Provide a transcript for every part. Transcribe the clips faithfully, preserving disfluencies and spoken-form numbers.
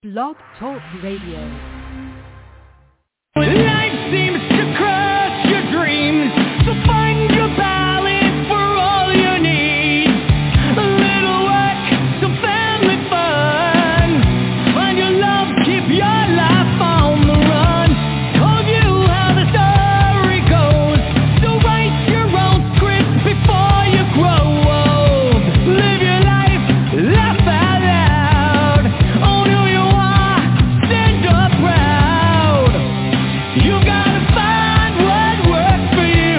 Blog Talk Radio. Life seems to crush your dreams, so find your balance for all you need. A little work, some family fun. Find your love, keep your life on the run. Told you how the story goes, so write your own script before you grow old. Live your life, laugh out loud. Own who you are, stand up proud. You gotta find what works for you.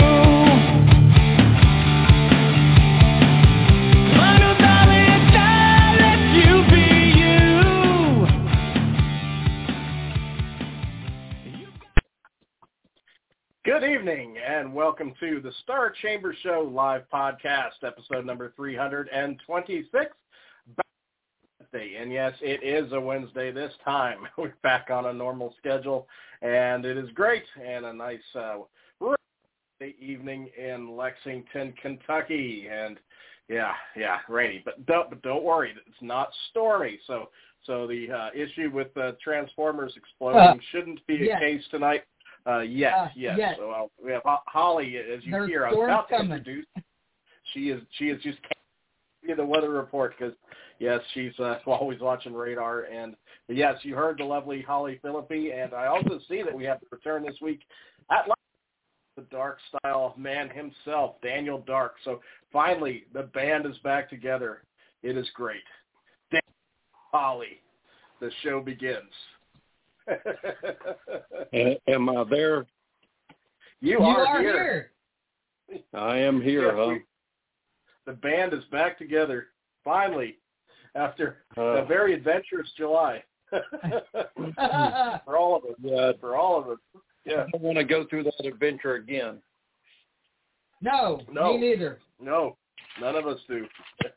Find a darling that lets you be you. Good evening, and welcome to the Star Chamber Show live podcast, episode number three hundred twenty-six. Wednesday, and yes, it is a Wednesday this time. We're back on a normal schedule, and it is great, and a nice uh, Wednesday evening in Lexington, Kentucky, and yeah, yeah, rainy, but don't, but don't worry, it's not stormy, so so the uh, issue with the uh, Transformers exploding Uh, shouldn't be yes. a case tonight. Uh, yes, Uh, yes. yes. So uh, we have Ho- Holly, as you There's hear. I was storms about to coming. introduce. She is she is just give you the weather report because yes, she's uh, always watching radar. And yes, you heard the lovely Holly Philippi, and I also see that we have to return this week at last, the Dark Style man himself, Daniel Dark. So finally, the band is back together. It is great. Dan- Holly, the show begins. A- Am I there? You, You are, are here. here. I am here, Yes, huh? we- the band is back together, finally, after Uh, a very adventurous July. For all of us. Yeah. For all of us. I Yeah. don't want to go through that adventure again. No, No. me neither. No, none of us do.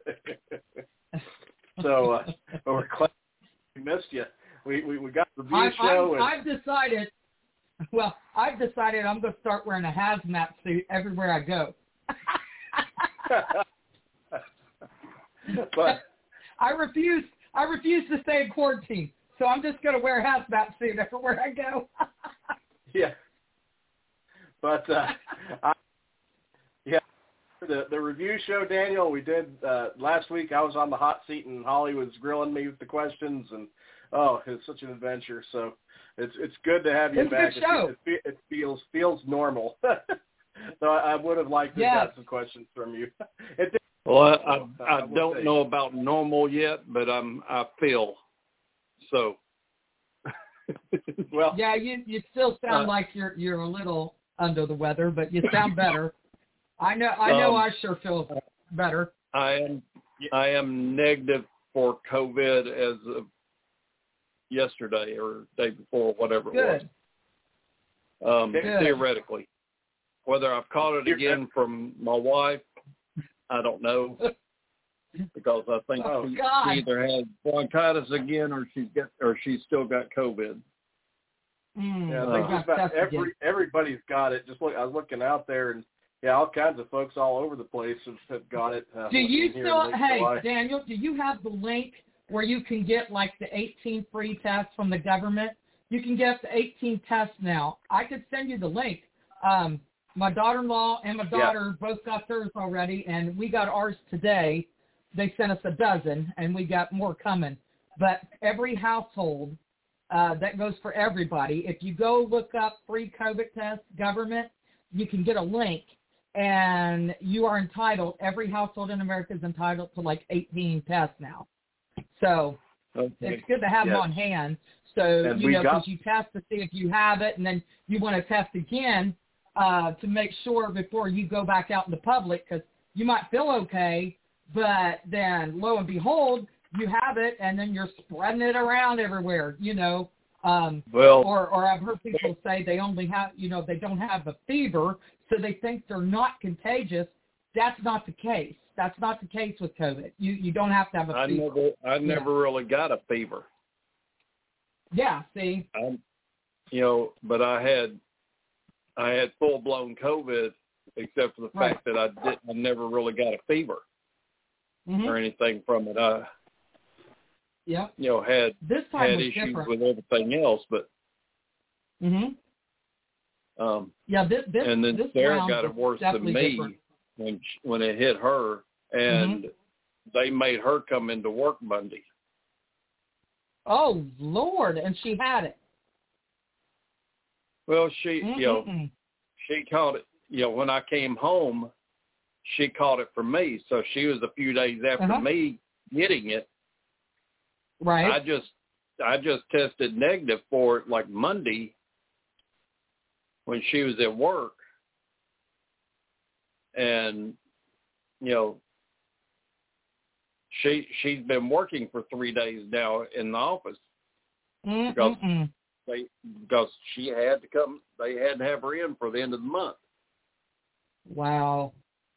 So uh, but we're glad we missed you. We we, we got the review I, show. I, I've decided, well, I've decided I'm going to start wearing a hazmat suit everywhere I go. and, but I refuse. I refuse to stay in quarantine, so I'm just going to wear a hazmat suit everywhere I go. yeah. But uh, I, yeah, the the review show, Daniel, we did uh, last week. I was on the hot seat, and Holly was grilling me with the questions, and oh, it's such an adventure. So it's it's good to have you It's a back. good show. It, it, it feels feels normal. So I, I would have liked to Yes. have got some questions from you. It did, Well, I, I, I I will don't say. know about normal yet, but I'm I feel so. well, Yeah, you you still sound Uh, like you're you're a little under the weather, but you sound better. I know. I know. Um, I sure feel better. I am I am negative for COVID as of yesterday or day before, whatever it Good. was. Um, Good. theoretically, whether I've caught it again from my wife, I don't know, because I think Oh, she, God. she either has bronchitis again or she's got or she's still got COVID. Mm, yeah, I Uh, think got just about tested every again. everybody's got it. Just look, I was looking out there, and yeah, all kinds of folks all over the place have, have got it. Uh, Do you looking here still, in late hey, July. Daniel, do you have the link where you can get like the eighteen free tests from the government? You can get the eighteen tests now. I could send you the link. Um, my daughter-in-law and my daughter both got theirs already, and we got ours today. They sent us a dozen, and we got more coming. But every household, uh, that goes for everybody. If you go look up free COVID test government, you can get a link. And you are entitled, every household in America is entitled to like eighteen tests now. So Okay. it's good to have them Yes. on hand. So, And you we know, got- because you test to see if you have it, and then you want to test again uh, to make sure before you go back out in the public, because you might feel okay, but then lo and behold, you have it, and then you're spreading it around everywhere, you know. Um, Well, or, or I've heard people say they only have, you know, they don't have a fever, so they think they're not contagious. That's not the case. That's not the case with COVID. You you don't have to have a I fever. never I never really got a fever. Yeah, see? I, you know, but I had I had full blown COVID, except for the Right. fact that I did I never really got a fever Mm-hmm. or anything from it. I Yep. you know, had This time had was issues different. with everything else, but Mhm. um, Yeah. This. this and then this Sarah round got was it worse than definitely me different. when she, when it hit her, and Mhm. they made her come into work Monday. Oh Lord! And she had it. Well, she, Mm-mm-mm. you know, she caught it. You know, when I came home, she caught it from me. So she was a few days after Uh-huh. me getting it. Right. I just, I just tested negative for it like Monday when she was at work, and you know, she she's been working for three days now in the office because Mm-mm-mm. they because she had to come. They had to have her in for the end of the month. Wow.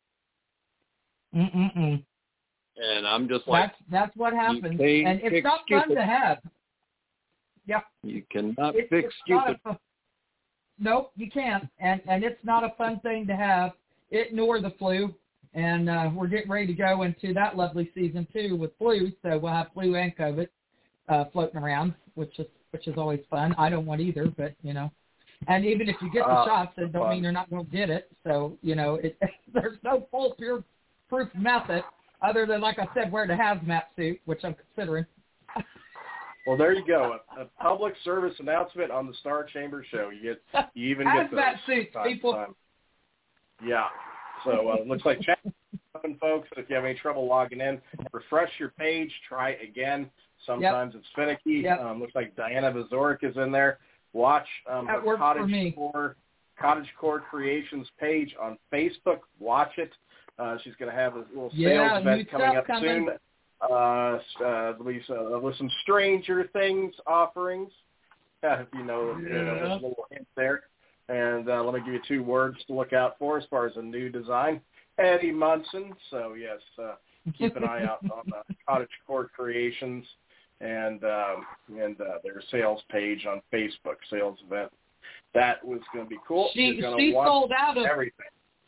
Mm-mm-mm. And I'm just like, That's that's what happens, can't and it's fix not fun stupid. to have. Yeah. You cannot It's, fix it's not stupid. a fun, nope, you can't, and and it's not a fun thing to have. It nor the flu, and uh, we're getting ready to go into that lovely season too with flu. So we'll have flu and COVID uh, floating around, which is which is always fun. I don't want either, but you know. And even if you get the Uh, shots, it don't fun. mean you're not going to get it. So you know, it, there's no foolproof proof method other than, like I said, wearing a hazmat suit, which I'm considering. Well, there you go. A, a public service announcement on the Star Chamber Show. You get, you even get those. Hazmat suits, time to people. time. Yeah. So uh, looks like chat open, folks. If you have any trouble logging in, refresh your page. Try again. Sometimes it's finicky. Yep. Um, looks like Diana Vazoric is in there. Watch um, That her works for Cottage me. Core Cottage Core Creations page on Facebook. Watch it. Uh, she's going to have a little sales Yeah, event new coming stuff up coming. soon. Uh, uh, with, uh, with some Stranger Things offerings. Uh, if you know, you know, Yeah. there's a little hint there. And uh, let me give you two words to look out for as far as a new design. Eddie Munson. So, yes, uh, keep an eye out on uh, Cottage Core Creations and um, and uh, their sales page on Facebook, sales event. That was going to be cool. She You're gonna she watch sold out of everything.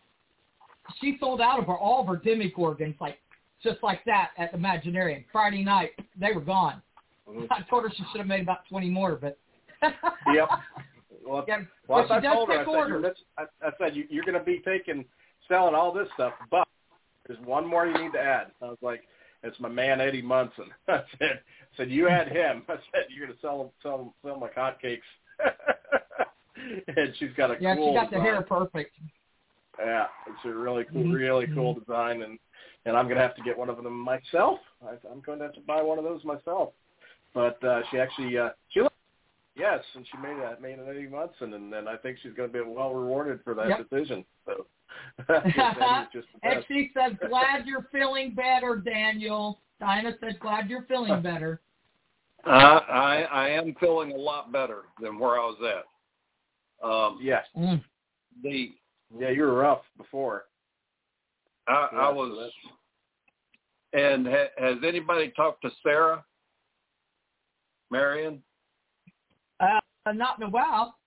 she sold out of her all of her Demigorgons, like just like that at Imaginarium. Friday night, they were gone. Mm-hmm. I told her she should have made about twenty more, but Yep. Well, yeah, well but I she does told her, I take said, orders. you're, I, I said you, you're going to be taking, selling all this stuff, but there's one more you need to add. I was like, it's my man Eddie Munson. I said, I said you add him. I said you're going to sell sell sell them like hotcakes. And she's got a Yeah, cool she got design. the hair perfect. Yeah, it's a really cool, Mm-hmm. really cool design, and and I'm going to have to get one of them myself. I, I'm going to have to buy one of those myself. But uh, she actually, uh, she yes, and she made that made an Eddie Munson, and then I think she's going to be well rewarded for that Yep. decision. So Eddie's just the And best. she said, "Glad you're feeling better, Daniel." Dinah said, "Glad you're feeling better." I, I I am feeling a lot better than where I was at. Um, Yes, Mm. the yeah, you were rough before. I, Yeah, I so was, that's- and ha, has anybody talked to Sarah, Marion? Uh, not in a while.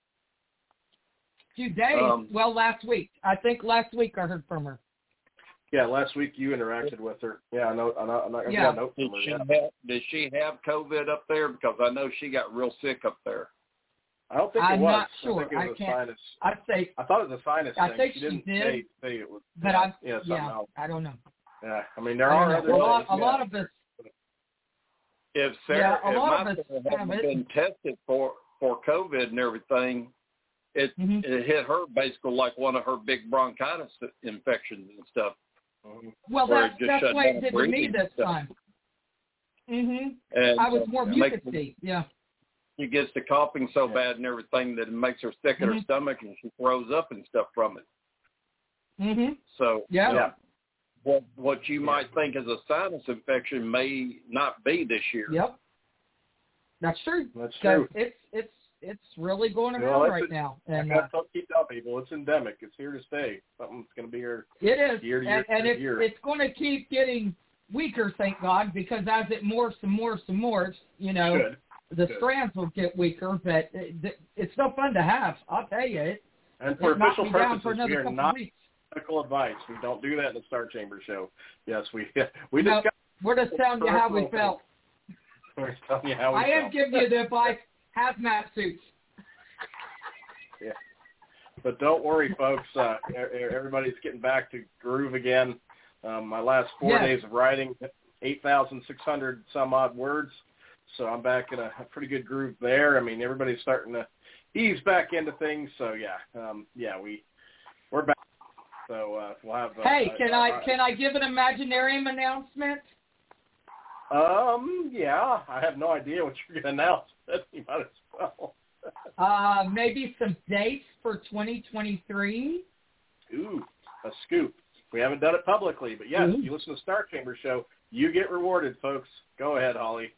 Few days. Um, well, last week. I think last week I heard from her. Yeah, last week you interacted with her. Yeah, I know. I know. I'm not going to Yeah. get a note Did from her she yet. have, did she have COVID up there? Because I know she got real sick up there. I don't think I'm it was. not sure. I think it was I a can't- sinus. I'd say, I thought it was a sinus I thing. think she she didn't did, say, say it was. but yeah, I, yeah, something yeah, else. I don't know. Yeah, I mean there I are don't other know. A lot, things, a yeah. lot of us. If Sarah, Yeah, a if lot my of us Sarah have hadn't it. been tested for for COVID and everything, it Mhm. it hit her basically like one of her big bronchitis infections and stuff. Mhm. Well, Where that's it just that's shut why down it did to me breathing this and stuff. time. Mhm. And I was uh, more it makes her- mucusy. Yeah. she gets to coughing so Yeah. bad and everything that it makes her sick in her Mhm. stomach and she throws up and stuff from it. Mhm. So Yeah. Yeah. what what you Yeah. might think is a sinus infection may not be this year. Yep. That's true. That's 'Cause true. It's it's it's really going You around know, right it's a- now, I and got uh, to keep telling people it's endemic. It's here to stay. Something's going to be here. it is, year to year and, and to it's year. it's going to keep getting weaker, thank God, because as it morphs and morphs and morphs, you know, Good. the Good. strands will get weaker. But it, it's no fun to have. I'll tell you, it, And for it knocked official me down purposes, for another we are couple not weeks. medical advice. We don't do that in the Star Chamber show. Yes, we we No, discuss. we're just telling you how we felt. We're telling you how we I felt. am giving you the advice, hazmat suits. Yeah. But don't worry, folks. Uh, everybody's getting back to groove again. Um, my last four yes. days of writing, eight thousand six hundred some odd words. So I'm back in a, a pretty good groove there. I mean, everybody's starting to ease back into things. So, yeah, um, yeah, we, we're back. So uh, we'll have. Uh, hey, can uh, I uh, can I give an Imaginarium announcement? Um, yeah, I have no idea what you're going to announce. You might as well. uh, maybe some dates for twenty twenty-three. Ooh, a scoop. We haven't done it publicly, but yes, Ooh. if you listen to Star Chamber Show, you get rewarded, folks. Go ahead, Holly.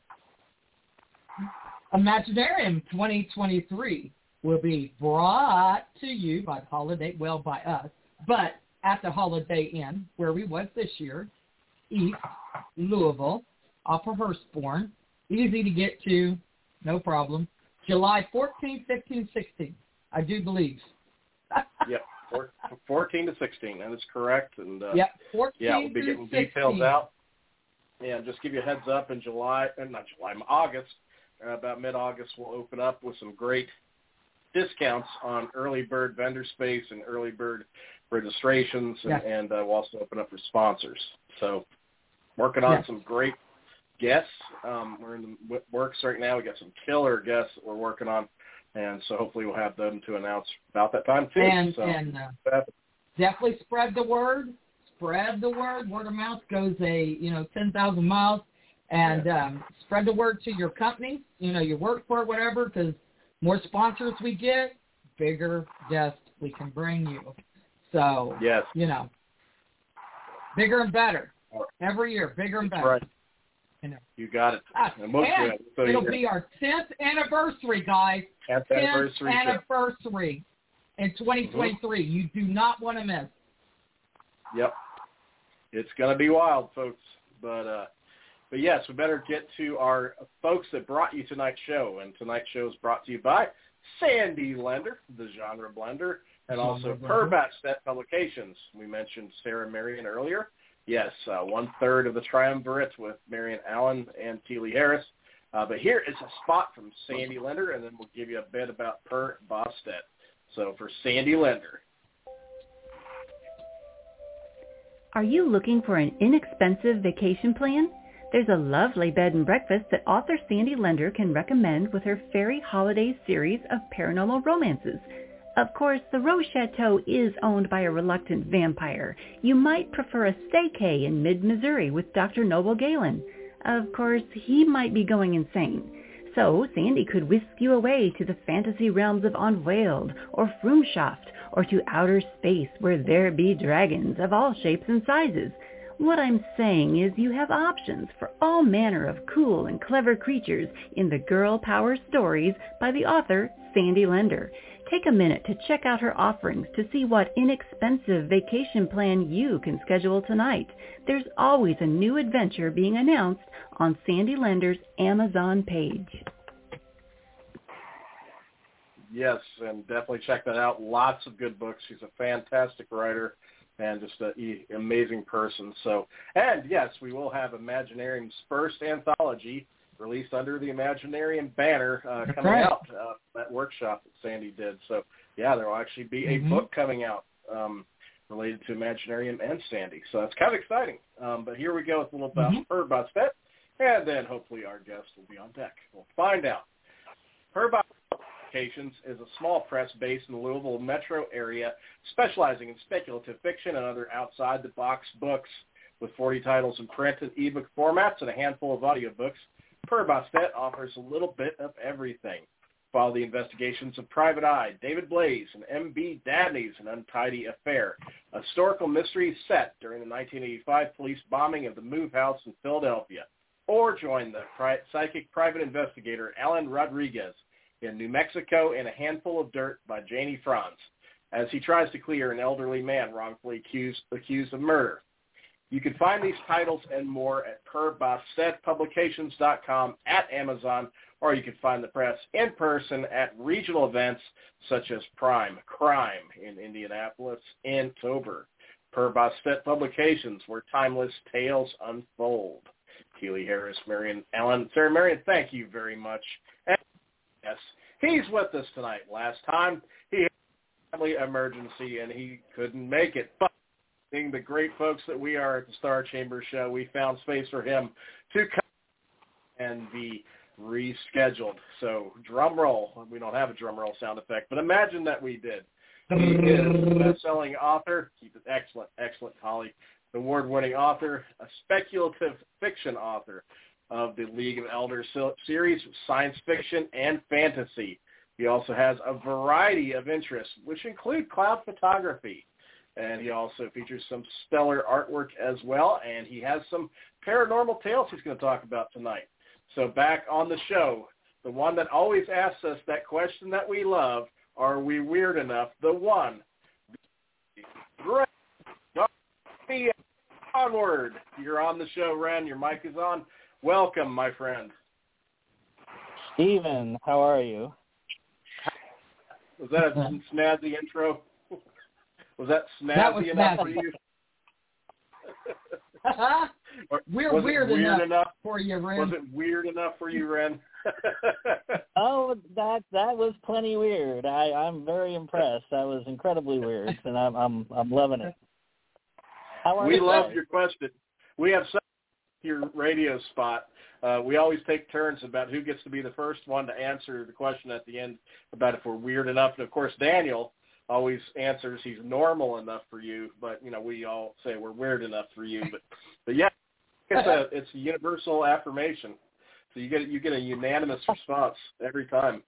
Imaginarium twenty twenty-three will be brought to you by the Holiday, well, by us, but at the Holiday Inn, where we was this year, East Louisville, off of Hurstbourne. Easy to get to, no problem. July fourteenth, fifteenth, sixteenth, I do believe. Yep, fourteen to sixteen, that is correct. And uh, yep, fourteen yeah, we'll be getting sixteen. details out. Yeah, just give you a heads up in July, uh, not July, August, uh, about mid-August, we'll open up with some great discounts on early bird vendor space and early bird registrations, and, yes. and uh, we'll also open up for sponsors. So working on yes. some great guests. Um, we're in the works right now. We got some killer guests that we're working on, and so hopefully we'll have them to announce about that time too. And, so, and uh, definitely spread the word. Spread the word. Word of mouth goes a you know ten thousand miles, and yeah. um, spread the word to your company. You know, you work for it, whatever. Because more sponsors we get, bigger guests we can bring you. So yes, you know, bigger and better every year. Bigger and That's better. Right. You know. You got it. Ah, And most and good. So it'll be our tenth anniversary, guys. tenth tenth anniversary. anniversary in twenty twenty-three. Mm-hmm. You do not want to miss. Yep. It's going to be wild, folks. But, uh, but yes, we better get to our folks that brought you tonight's show. And tonight's show is brought to you by Sandy Lender, the genre blender, and also Perbat Publications. We mentioned Sarah Marion earlier. Yes, uh, one-third of the triumvirate with Marion Allen and Teely Harris. Uh, but here is a spot from Sandy Lender, and then we'll give you a bit about Per Bostet. So for Sandy Lender. Are you looking for an inexpensive vacation plan? There's a lovely bed and breakfast that author Sandy Lender can recommend with her Fairy Holidays series of paranormal romances. Of course, the Rose Chateau is owned by a reluctant vampire. You might prefer a staycay in mid-Missouri with Doctor Noble Galen. Of course, he might be going insane. So Sandy could whisk you away to the fantasy realms of Onweald or Frumschaft, or to outer space where there be dragons of all shapes and sizes. What I'm saying is you have options for all manner of cool and clever creatures in the Girl Power Stories by the author Sandy Lender. Take a minute to check out her offerings to see what inexpensive vacation plan you can schedule tonight. There's always a new adventure being announced on Sandy Lender's Amazon page. Yes, and definitely check that out. Lots of good books. She's a fantastic writer and just an amazing person. So, and yes, we will have Imaginarium's first anthology released under the Imaginarium banner uh, coming right. out, uh, that workshop that Sandy did. So, yeah, there will actually be a mm-hmm. book coming out um, related to Imaginarium and Sandy. So that's kind of exciting. Um, but here we go with a little about mm-hmm. her Bostet, and then hopefully our guest will be on deck. We'll find out. Her Bostet is a small press based in the Louisville metro area, specializing in speculative fiction and other outside-the-box books. With forty titles in print and ebook formats and a handful of audiobooks, Per Bostet offers a little bit of everything. Follow the investigations of Private Eye, David Blaze, and M B Dabney's An Untidy Affair, a historical mystery set during the nineteen eighty-five police bombing of the Move House in Philadelphia. Or join the pri- psychic private investigator Alan Rodriguez in New Mexico in A Handful of Dirt by Janie Franz, as he tries to clear an elderly man wrongfully accused, accused of murder. You can find these titles and more at per bostet publications dot com, at Amazon, or you can find the press in person at regional events such as Prime Crime in Indianapolis in October. Per Bostet Publications, where timeless tales unfold. Keely Harris, Marion Allen. Sarah Marion, thank you very much. And yes, he's with us tonight. Last time he had a family emergency and he couldn't make it. But being the great folks that we are at the Star Chamber Show, we found space for him to come and be rescheduled. So drum roll. We don't have a drum roll sound effect, but imagine that we did. He is a best-selling author. He's an excellent, excellent colleague. Award-winning author, a speculative fiction author of the League of Elders series, science fiction and fantasy. He also has a variety of interests, which include cloud photography. And he also features some stellar artwork as well. And he has some paranormal tales he's going to talk about tonight. So back on the show, the one that always asks us that question that we love, are we weird enough? The one, Ren, onward. You're on the show, Ren. Your mic is on. Welcome, my friend. Steven, how are you? Was that a snazzy intro? Was that snazzy that was enough snazzy. for you? We're was weird, weird enough, enough for you, Ren. Was it weird enough for you, Ren? Oh, that that was plenty weird. I, I'm very impressed. That was incredibly weird, and I'm I'm I'm loving it. How are we you love guys? your question. We have some your radio spot. Uh, we always take turns about who gets to be the first one to answer the question at the end about if we're weird enough. And of course, Daniel always answers he's normal enough for you, but you know we all say we're weird enough for you. But but yeah, it's a it's a universal affirmation. So you get you get a unanimous response every time.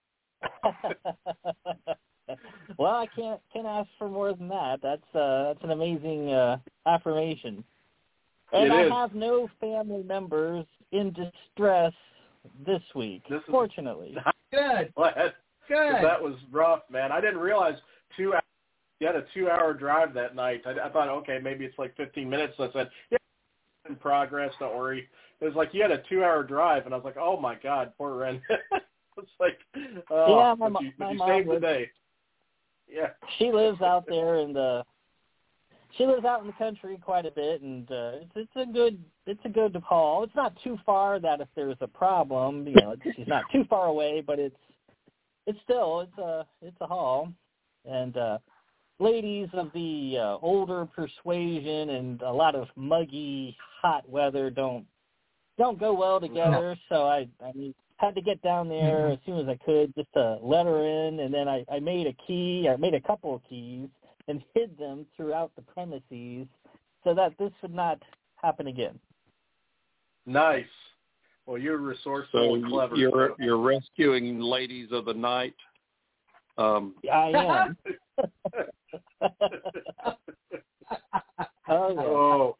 Well, I can't can't ask for more than that. That's uh, that's an amazing uh, affirmation. And It I is. have no family members in distress this week, This is- fortunately. Good. Glad. Good. That was rough, man. I didn't realize two hours. You had a two-hour drive that night. I, I thought, okay, maybe it's like fifteen minutes. So I said, yeah, in progress. Don't worry. It was like you had a two-hour drive, and I was like, oh my God, poor Ren. It's like, oh, Yeah, my but mo- you, but my you mom saved the was- day. Yeah. She lives out there in the she lives out in the country quite a bit, and uh, it's it's a good it's a good haul. It's not too far that if there's a problem, you know, it's, she's not too far away, but it's it's still it's a it's a haul. And uh, ladies of the uh, older persuasion and a lot of muggy hot weather don't don't go well together. So I I mean. Had to get down there as soon as I could just to let her in, and then I, I made a key, I made a couple of keys, and hid them throughout the premises so that this would not happen again. Nice. Well, you're resourceful So and clever. you're so. you're rescuing ladies of the night. Um, I am. Oh, yeah. Oh,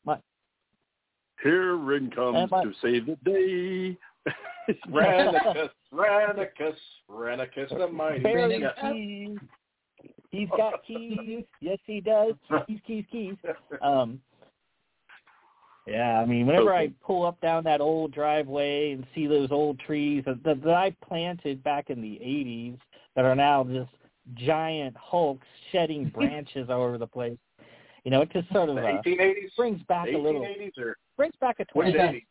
here Ren comes my- to save the day. Renicus, Renicus, Renicus the mighty. Barely Yeah. keys. He's got keys. Yes, he does. Keys, keys, keys. Um, yeah, I mean, whenever I pull up down that old driveway and see those old trees that, that I planted back in the eighties that are now just giant hulks shedding branches all over the place, you know, it just sort of The uh, eighteen eighties? brings back a little, eighteen eighties or brings back a which twinge. eighties?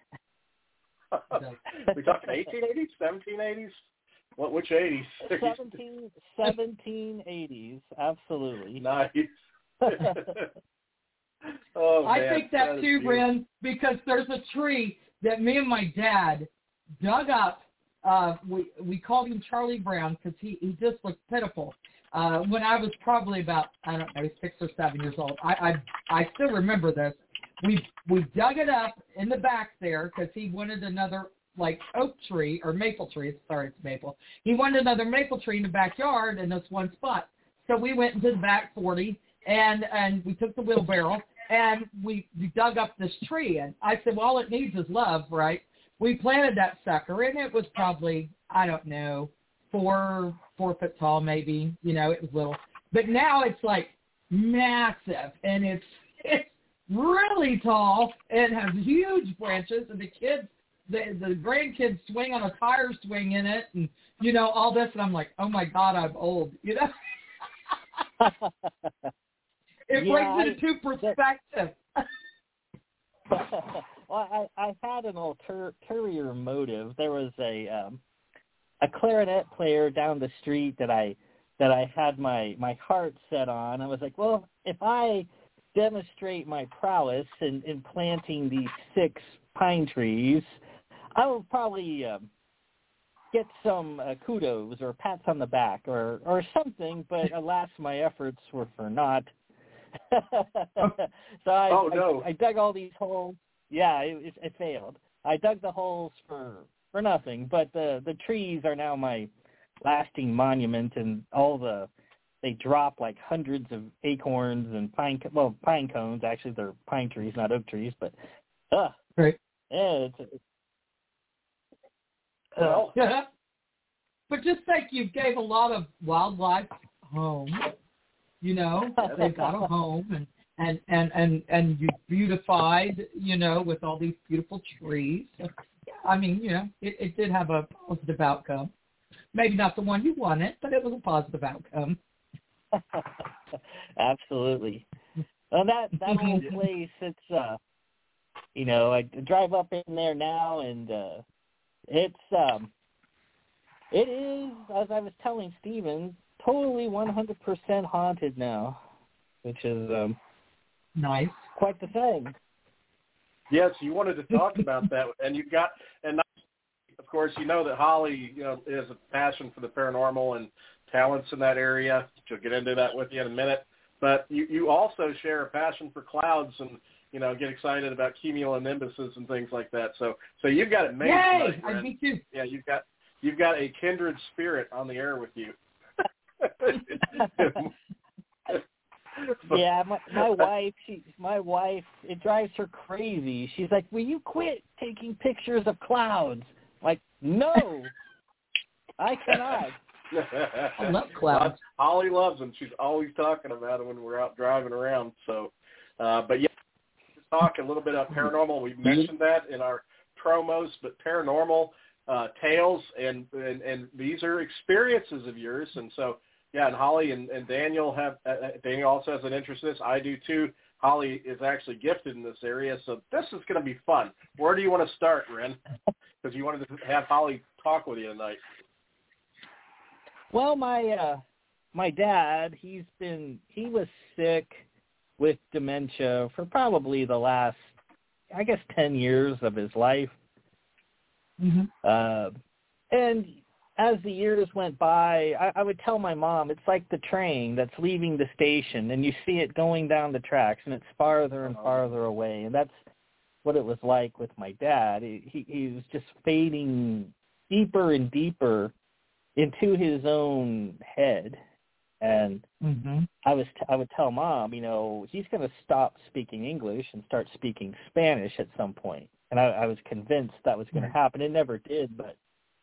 We talking eighteen eighties, seventeen eighties? What? Which eighties? seventeen, seventeen eighties, absolutely. Nice. Oh, I man, think that, is too, beautiful. Ren, because there's a tree that me and my dad dug up. Uh, we we called him Charlie Brown because he, he just looked pitiful. Uh, when I was probably about, I don't know, six or seven years old. I I, I still remember this. We we dug it up in the back there because he wanted another, like, oak tree or maple tree. Sorry, it's maple. He wanted another maple tree in the backyard in this one spot. So we went into the back forty, and, and we took the wheelbarrow, and we, we dug up this tree. And I said, well, all it needs is love, right? We planted that sucker, and it was probably, I don't know, four four foot tall maybe. You know, it was little. But now it's, like, massive, and it's it's really tall and has huge branches, and the kids, the the grandkids swing on a tire swing in it, and you know all this, and I'm like, oh my God, I'm old, you know. It Yeah, brings it into perspective. Well, I, I had an ulterior motive. There was a um, a clarinet player down the street that I that I had my, my heart set on. I was like, well, if I demonstrate my prowess in, in planting these six pine trees, I will probably um, get some uh, kudos or pats on the back or, or something, but alas, my efforts were for naught. so I, oh, no. I, I dug all these holes. Yeah, it, it failed. I dug the holes for, for nothing, but the, the trees are now my lasting monument, and all the they drop like hundreds of acorns and pine well pine cones. Actually, they're pine trees, not oak trees. But uh, right, yeah, it's, it's well, yeah. But just think, you gave a lot of wildlife home. You know, they got a home, and and and and and you beautified, you know, with all these beautiful trees. So, yeah, I mean, you know, it, it did have a positive outcome. Maybe not the one you wanted, but it was a positive outcome. Absolutely. Well, that that old place, it's uh, you know, I drive up in there now, and uh, it's um, it is, as I was telling Steven, totally one hundred percent haunted now, which is um, nice, quite the thing. Yes, you wanted to talk about that, and you've got and. Of course, you know that Holly, you know, has a passion for the paranormal and talents in that area. She'll get into that with you in a minute. But you, you also share a passion for clouds and, you know, get excited about cumulonimbuses and things like that. So, so you've got it made. Yay! Tonight, I me too. Yeah, you've got you've got a kindred spirit on the air with you. Yeah, my, my wife, she, my wife, it drives her crazy. She's like, "Will you quit taking pictures of clouds?" Like, no, I cannot. I love clouds. Holly loves them. She's always talking about them when we're out driving around. So, uh, but yeah, just talk a little bit about paranormal. We mentioned that in our promos, but paranormal uh, tales and, and and these are experiences of yours. And so, yeah, and Holly and, and Daniel have uh, Daniel also has an interest in this. I do too. Holly is actually gifted in this area, so this is going to be fun. Where do you want to start, Ren? Because you wanted to have Holly talk with you tonight. Well, my uh, my dad, he's been he was sick with dementia for probably the last, I guess, ten years of his life. Mm-hmm. Uh, and as the years went by, I, I would tell my mom, it's like the train that's leaving the station, and you see it going down the tracks, and it's farther and farther away. And that's what it was like with my dad. He, he, he was just fading deeper and deeper into his own head. And mm-hmm. I was t- I would tell Mom, you know, he's going to stop speaking English and start speaking Spanish at some point. And I, I was convinced that was going to happen. It never did, but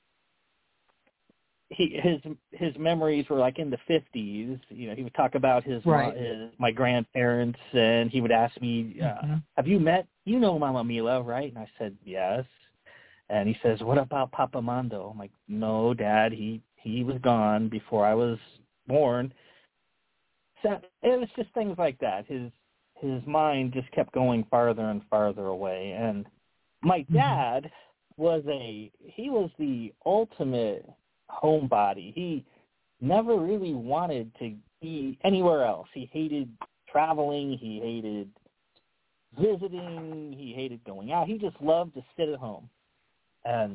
he his his memories were like in the fifties. You know, he would talk about his, right. my, his my grandparents, and he would ask me, uh, mm-hmm. "Have you met? You know Mama Mila, right?" And I said, "Yes." And he says, "What about Papa Mando?" I'm like, "No, Dad. He he was gone before I was born." So it was just things like that. His his mind just kept going farther and farther away. And my dad mm-hmm. was a he was the ultimate homebody. He never really wanted to be anywhere else. He hated traveling. He hated visiting. He hated going out. He just loved to sit at home. And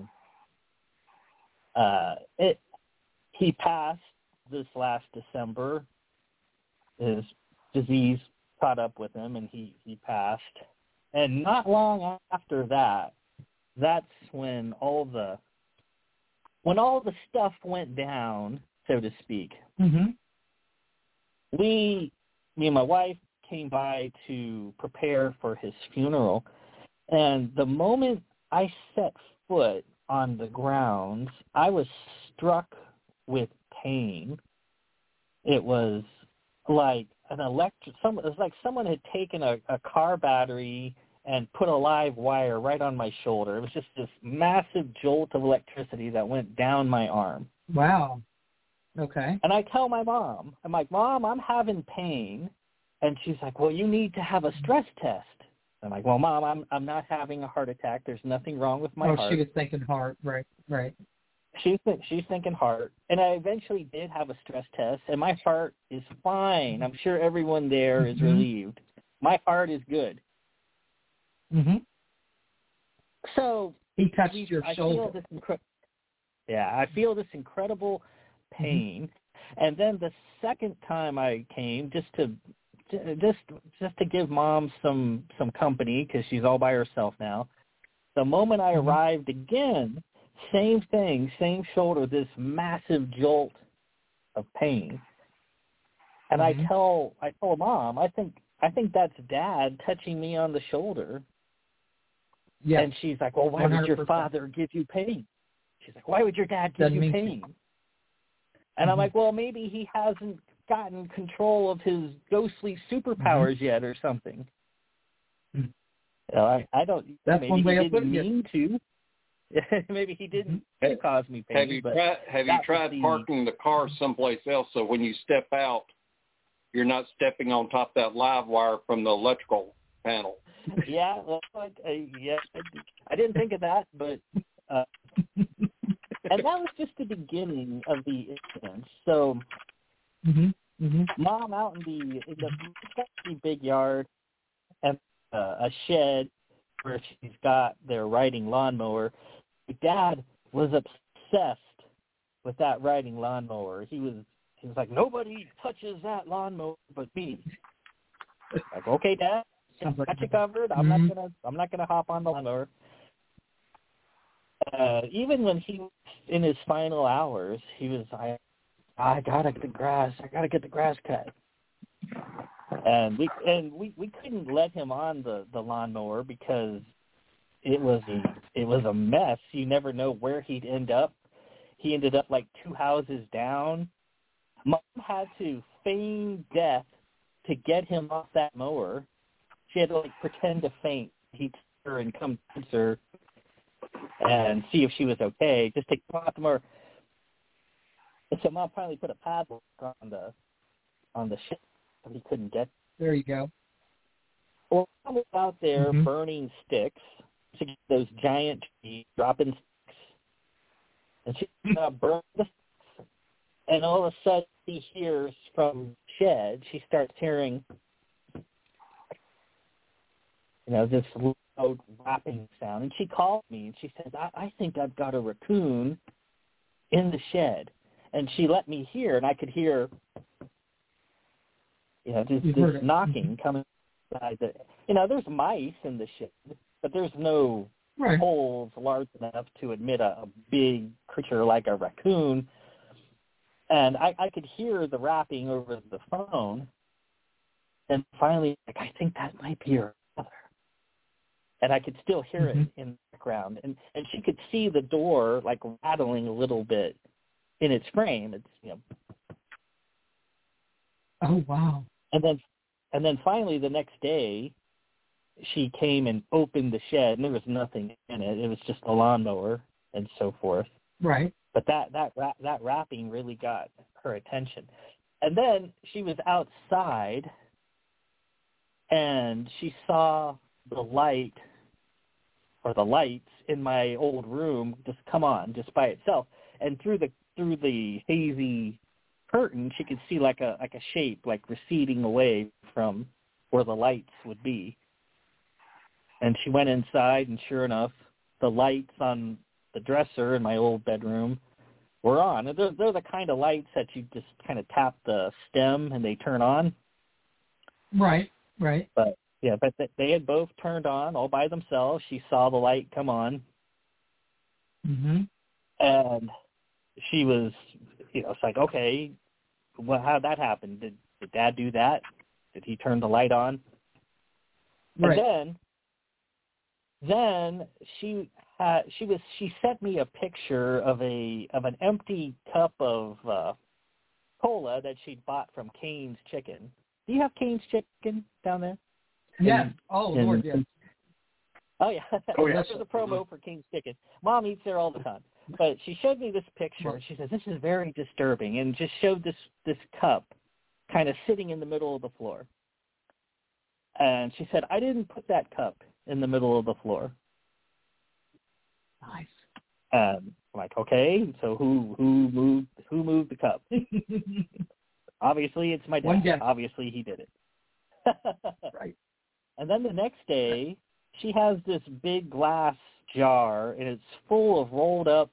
uh, it he passed this last December. His disease caught up with him, and he, he passed. And not long after that, that's when all the when all the stuff went down, so to speak. Mm-hmm. We, me and my wife, came by to prepare for his funeral, and the moment I set foot on the grounds, I was struck with pain. It was like an electric. Some it was like someone had taken a, a car battery and put a live wire right on my shoulder. It was just this massive jolt of electricity that went down my arm. Wow. Okay. And I tell my mom, I'm like, "Mom, I'm having pain," and she's like, "Well, you need to have a stress test." I'm like, well, Mom, I'm I'm not having a heart attack. There's nothing wrong with my oh, heart. she was thinking heart. Right, right. She's th- she's thinking heart. And I eventually did have a stress test, and my heart is fine. I'm sure everyone there is mm-hmm. relieved. My heart is good. Mm-hmm. So he touched we, your I shoulder. Feel this incre- yeah, I feel this incredible pain. Mm-hmm. And then the second time I came, just to just just to give Mom some some company because she's all by herself now. The moment I mm-hmm. arrived again, same thing, same shoulder, this massive jolt of pain. And mm-hmm. I tell I tell Mom, I think I think that's Dad touching me on the shoulder. Yes. And she's like, well, why one hundred percent. would your father give you pain? She's like, why would your dad give Doesn't you pain? To. And mm-hmm. I'm like, well, maybe he hasn't gotten control of his ghostly superpowers mm-hmm. yet or something. Mm-hmm. You know, I, I don't, That's maybe one way he of didn't putting mean to. Maybe he didn't mm-hmm. cause me pain. Have you, but tried, have you tried the, parking the car someplace else so when you step out, you're not stepping on top of that live wire from the electrical panel? Yeah, well, I, I, yeah, I didn't think of that, but uh, and that was just the beginning of the incident. So, mm-hmm. Mm-hmm. Mom out in the in the pretty big yard and uh, a shed where she's got their riding lawnmower. Dad was obsessed with that riding lawnmower. He was he was like, nobody touches that lawnmower but me. Like, okay, Dad. Sounds Got you covered. I'm mm-hmm. not gonna. I'm not gonna hop on the lawnmower. Uh, even when he was in his final hours, he was. I. I gotta get the grass. I gotta get the grass cut. And we and we, we couldn't let him on the, the lawnmower because it was a it was a mess. You never know where he'd end up. He ended up like two houses down. Mom had to feign death to get him off that mower. She had to like pretend to faint. He'd see her and come towards her and see if she was okay. Just take him off the mower. And so Mom finally put a padlock on the on the ship so he couldn't get. There you go. Well, I was out there mm-hmm. burning sticks to get those giant trees, dropping sticks, and she uh, burned the sticks. And all of a sudden, she hears from shed. She starts hearing. You know, this loud rapping sound. And she called me, and she says, I, I think I've got a raccoon in the shed. And she let me hear, and I could hear, you know, this, this knocking coming inside the, you know, there's mice in the shed, but there's no right. holes large enough to admit a, a big creature like a raccoon. And I, I could hear the rapping over the phone. And finally, like, I think that might be her father. And I could still hear mm-hmm. it in the background. And and she could see the door, like, rattling a little bit in its frame. It's, you know. Oh, wow. And then and then finally the next day, she came and opened the shed, and there was nothing in it. It was just a lawnmower and so forth. Right. But that, that, that rapping really got her attention. And then she was outside, and she saw the light or the lights in my old room just come on just by itself, and through the through the hazy curtain she could see like a like a shape like receding away from where the lights would be. And she went inside, and sure enough, the lights on the dresser in my old bedroom were on. And they're, they're the kind of lights that you just kind of tap the stem and they turn on. Right, right. But yeah, but they had both turned on all by themselves. She saw the light come on. Mm-hmm. And she was, you know, it's like, okay, well, how'd that happen? Did, did Dad do that? Did he turn the light on? Right. And then, then she uh, she was she sent me a picture of a of an empty cup of uh, cola that she'd bought from Cane's Chicken. Do you have Cane's Chicken down there? Yes. In, oh, in, Lord, yes. Oh, yeah. Oh, yes. There's a promo for Cane's Chicken. Mom eats there all the time. But she showed me this picture, and she said, this is very disturbing, and just showed this, this cup kind of sitting in the middle of the floor. And she said, I didn't put that cup in the middle of the floor. Nice. Um, I'm like, okay, so who who moved who moved the cup? Obviously, it's my One dad. guess. Obviously, he did it. Right. And then the next day, she has this big glass jar, and it's full of rolled up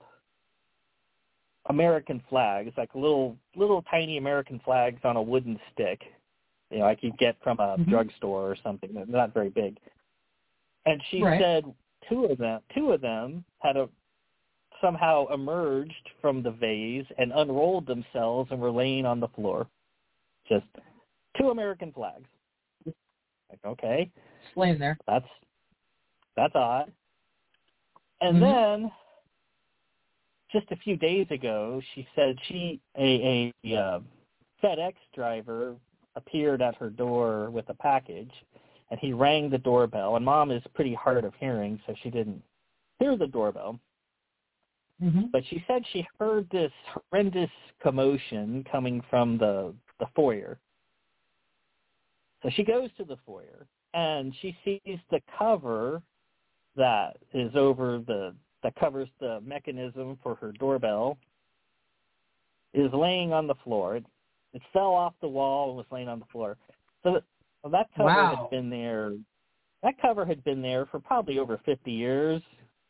American flags, like little little tiny American flags on a wooden stick, you know, like you'd get from a Mm-hmm. drugstore or something. They're not very big. And she Right. said two of them two of them had a, somehow emerged from the vase and unrolled themselves and were laying on the floor. Just two American flags. Like, okay. Laying there. That's that's odd. And Mm-hmm. then just a few days ago, she said she a, a uh, FedEx driver appeared at her door with a package, and he rang the doorbell. And Mom is pretty hard of hearing, so she didn't hear the doorbell. Mm-hmm. But she said she heard this horrendous commotion coming from the, the foyer. So she goes to the foyer, and she sees the cover that is over the that covers the mechanism for her doorbell is laying on the floor. It, it fell off the wall and was laying on the floor. So that, well, that cover Wow. had been there. That cover had been there for probably over fifty years.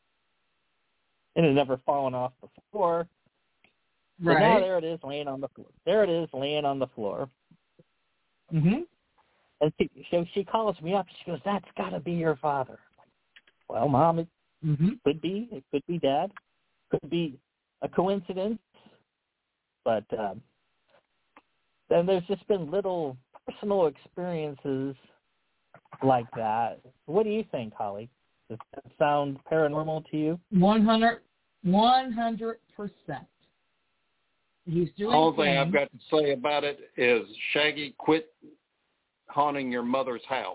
It had never fallen off before. So Right. now there it is laying on the floor. There it is laying on the floor. Mm-hmm. And she, so she calls me up. She goes, "That's got to be your father." Well, Mom, it Mm-hmm. could be. It could be Dad. Could be a coincidence. But um, then there's just been little personal experiences like that. What do you think, Holly? Does that sound paranormal to you? One hundred, one hundred percent. He's doing All thing I've things. got to say about it is, Shaggy, quit haunting your mother's house.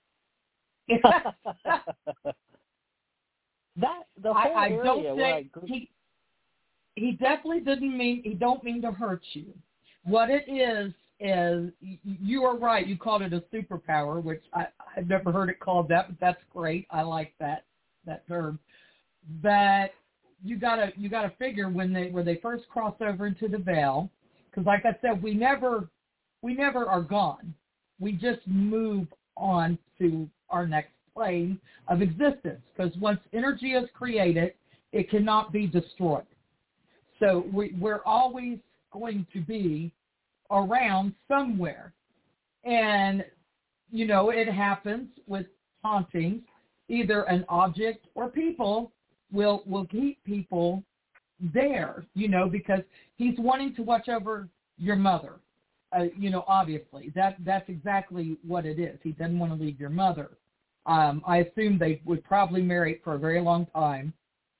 That the whole I, I area don't where I think grew, he he definitely didn't mean he don't mean to hurt you. What it is is y- you are right. You called it a superpower, which I I've never heard it called that, but that's great. I like that that term. But you gotta you gotta figure when they when they first cross over into the veil, because like I said, we never we never are gone. We just move on to our next plane of existence, because once energy is created, it cannot be destroyed. So we, we're always going to be around somewhere. And, you know, it happens with hauntings. Either an object or people will will keep people there, you know, because he's wanting to watch over your mother. Uh, you know, obviously, that that's exactly what it is. He doesn't want to leave your mother. Um, I assume they would probably marry for a very long time.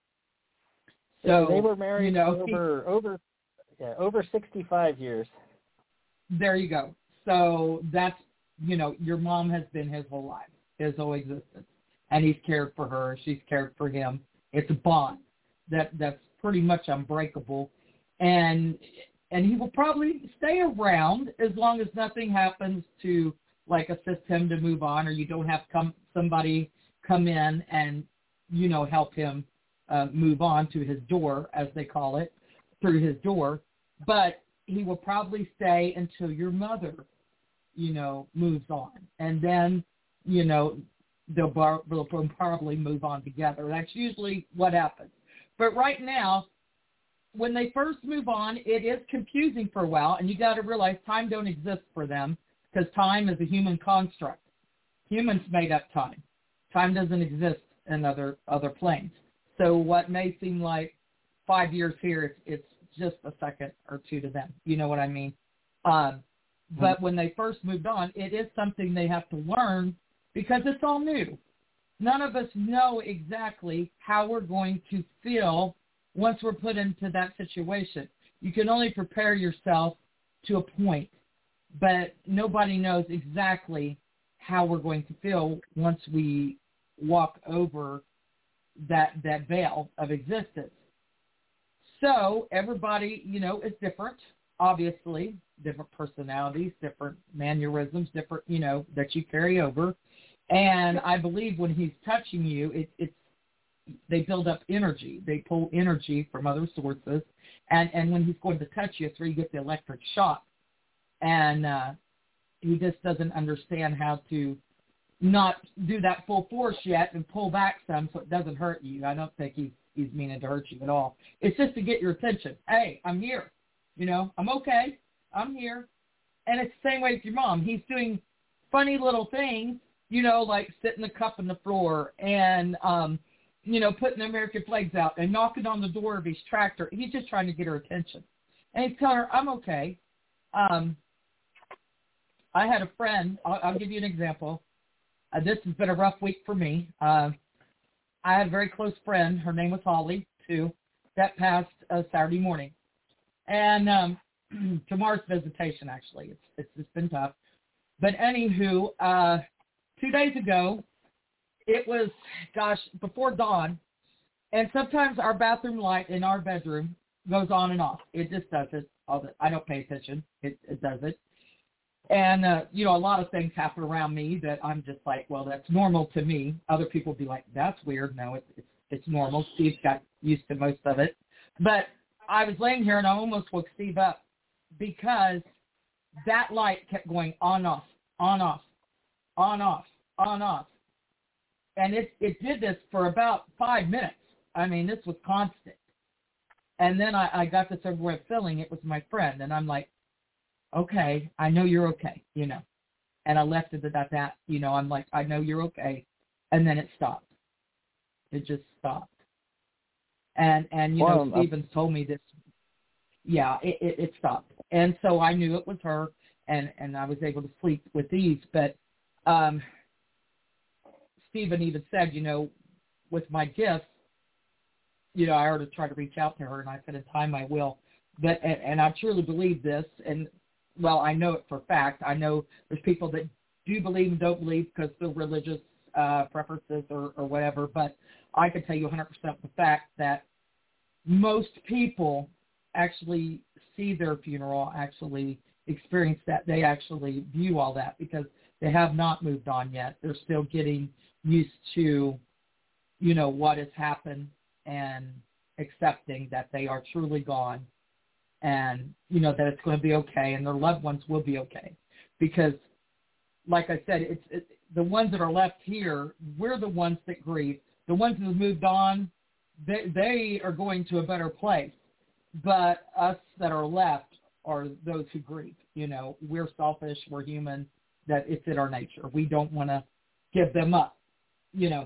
So they were married you know, for over he, over yeah, over sixty-five years. there you go. So that's, you know, your mom has been his whole life, his whole existence, and he's cared for her. She's cared for him. It's a bond that that's pretty much unbreakable, and and he will probably stay around as long as nothing happens to like assist him to move on, or you don't have come somebody come in and, you know, help him uh, move on to his door, as they call it, through his door. But he will probably stay until your mother, you know, moves on. And then, you know, they'll, bar- they'll probably move on together. That's usually what happens. But right now, when they first move on, it is confusing for a while, and you got to realize time don't exist for them, because time is a human construct. Humans made up time. Time doesn't exist in other other planes. So what may seem like five years here, it's, it's just a second or two to them. You know what I mean? Um, but when they first moved on, it is something they have to learn, because it's all new. None of us know exactly how we're going to feel once we're put into that situation. You can only prepare yourself to a point, but nobody knows exactly how we're going to feel once we walk over that that veil of existence. So everybody, you know, is different, obviously. different personalities, different mannerisms, different, you know, that you carry over. And I believe when he's touching you, it, it's, they build up energy. They pull energy from other sources. And, and when he's going to touch you, it's where you get the electric shock. And uh, he just doesn't understand how to not do that full force yet and pull back some so it doesn't hurt you. I don't think he's, he's meaning to hurt you at all. It's just to get your attention. Hey, I'm here. You know, I'm okay. I'm here. And it's the same way with your mom. He's doing funny little things, you know, like sitting the cup on the floor and, um, you know, putting the American flags out and knocking on the door of his tractor. He's just trying to get her attention. And he's telling her, I'm okay. Um, I had a friend. I'll, I'll give you an example. Uh, this has been a rough week for me. Uh, I had a very close friend. Her name was Holly, too. That passed uh, Saturday morning. And um, tomorrow's visitation, actually. It's, it's it's been tough. But anywho, uh, two days ago, it was, gosh, before dawn. And sometimes our bathroom light in our bedroom goes on and off. It just does it. All the, I don't pay attention. It, it does it. And, uh, you know, a lot of things happen around me that I'm just like, well, that's normal to me. Other people be like, that's weird. No, it's it's, it's normal. Steve's got used to most of it. But I was laying here and I almost woke Steve up because that light kept going on, off, on, off, on, off, on, off. And it, it did this for about five minutes. I mean, this was constant. And then I, I got this overwhelming feeling it was my friend. And I'm like, okay, I know you're okay, you know. And I left it at that, you know, I'm like, I know you're okay. And then it stopped. It just stopped. And, and you well, know, Stevens told me this. Yeah, it, it, it stopped. And so I knew it was her, and, and I was able to sleep with ease. But um, Stephen even said, you know, with my gifts, you know, I ought to try to reach out to her, and I said, in time I will. But and, and I truly believe this, and, well, I know it for a fact. I know there's people that do believe and don't believe because of their religious uh, preferences or, or whatever, but I can tell you one hundred percent the fact that most people actually see their funeral, actually experience that. They actually view all that because they have not moved on yet. They're still getting used to, you know, what has happened and accepting that they are truly gone and, you know, that it's going to be okay and their loved ones will be okay. Because, like I said, it's it, the ones that are left here, we're the ones that grieve. The ones that have moved on, they, they are going to a better place. But us that are left are those who grieve. You know, we're selfish, we're human, that it's in our nature. We don't want to give them up, you know.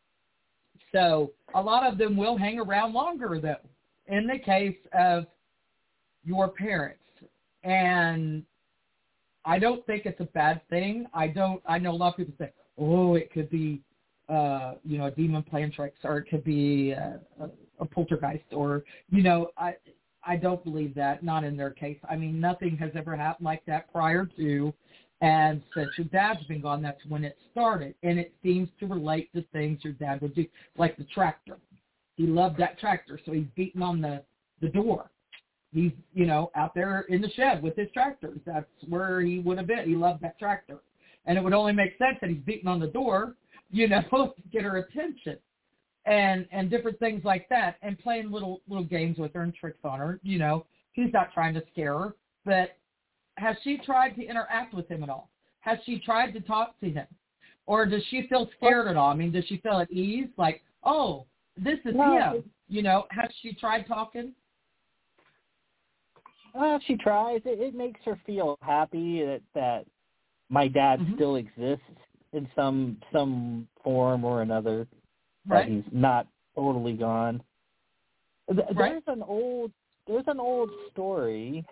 So a lot of them will hang around longer, though, in the case of your parents. And I don't think it's a bad thing. I don't. I know a lot of people say, oh, it could be, uh, you know, a demon playing tricks, or it could be a, a, a poltergeist, or, you know, I I don't believe that, not in their case. I mean, nothing has ever happened like that prior to, and since your dad's been gone, that's when it started. And it seems to relate to things your dad would do, like the tractor. He loved that tractor, so he's beating on the, the door. He's, you know, out there in the shed with his tractors. That's where he would have been. He loved that tractor. And it would only make sense that he's beating on the door, you know, to get her attention. And and different things like that, and playing little little games with her and tricks on her. You know, he's not trying to scare her, but has she tried to interact with him at all? Has she tried to talk to him? Or does she feel scared at all? I mean, does she feel at ease? Like, oh, this is no, him. It, you know, has she tried talking? Well, she tries. It, it makes her feel happy that, that my dad mm-hmm. still exists in some some form or another. Right. That he's not totally gone. There's right. an old there's an old story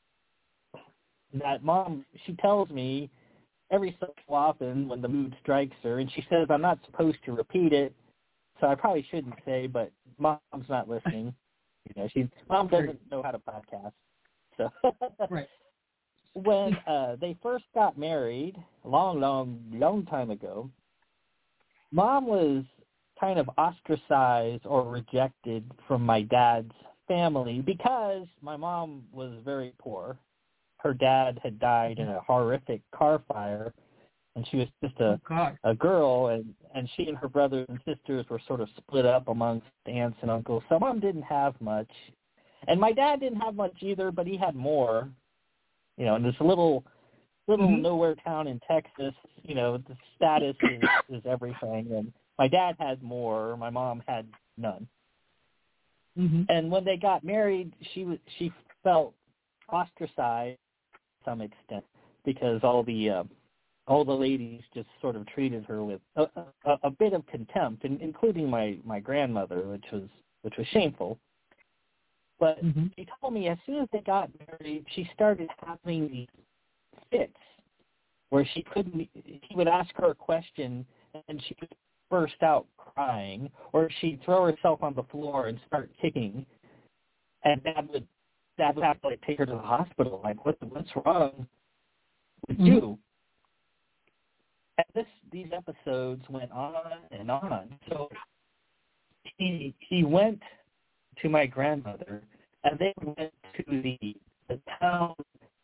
that Mom, she tells me every so often when the mood strikes her, and she says I'm not supposed to repeat it, so I probably shouldn't say, but Mom's not listening. You know, she Mom doesn't know how to podcast. So right. When uh, they first got married, a long, long, long time ago, Mom was kind of ostracized or rejected from my dad's family because my mom was very poor. her dad had died in a horrific car fire, and she was just a oh, a girl, and, and she and her brothers and sisters were sort of split up amongst aunts and uncles. So Mom didn't have much, and my dad didn't have much either, but he had more. You know, in this little little mm-hmm. nowhere town in Texas, you know, the status is, is everything, and my dad had more. My mom had none. Mm-hmm. And when they got married, she was she felt ostracized to some extent because all the uh, all the ladies just sort of treated her with a, a, a bit of contempt, and including my, my grandmother, which was which was shameful. But mm-hmm. she told me as soon as they got married, she started having these fits where she couldn't. He would ask her a question, and she would burst out crying, or she'd throw herself on the floor and start kicking, and Dad would Dad would have to like take her to the hospital. Like, what what's wrong with mm-hmm. you? And this these episodes went on and on. So he he went to my grandmother, and they went to the the town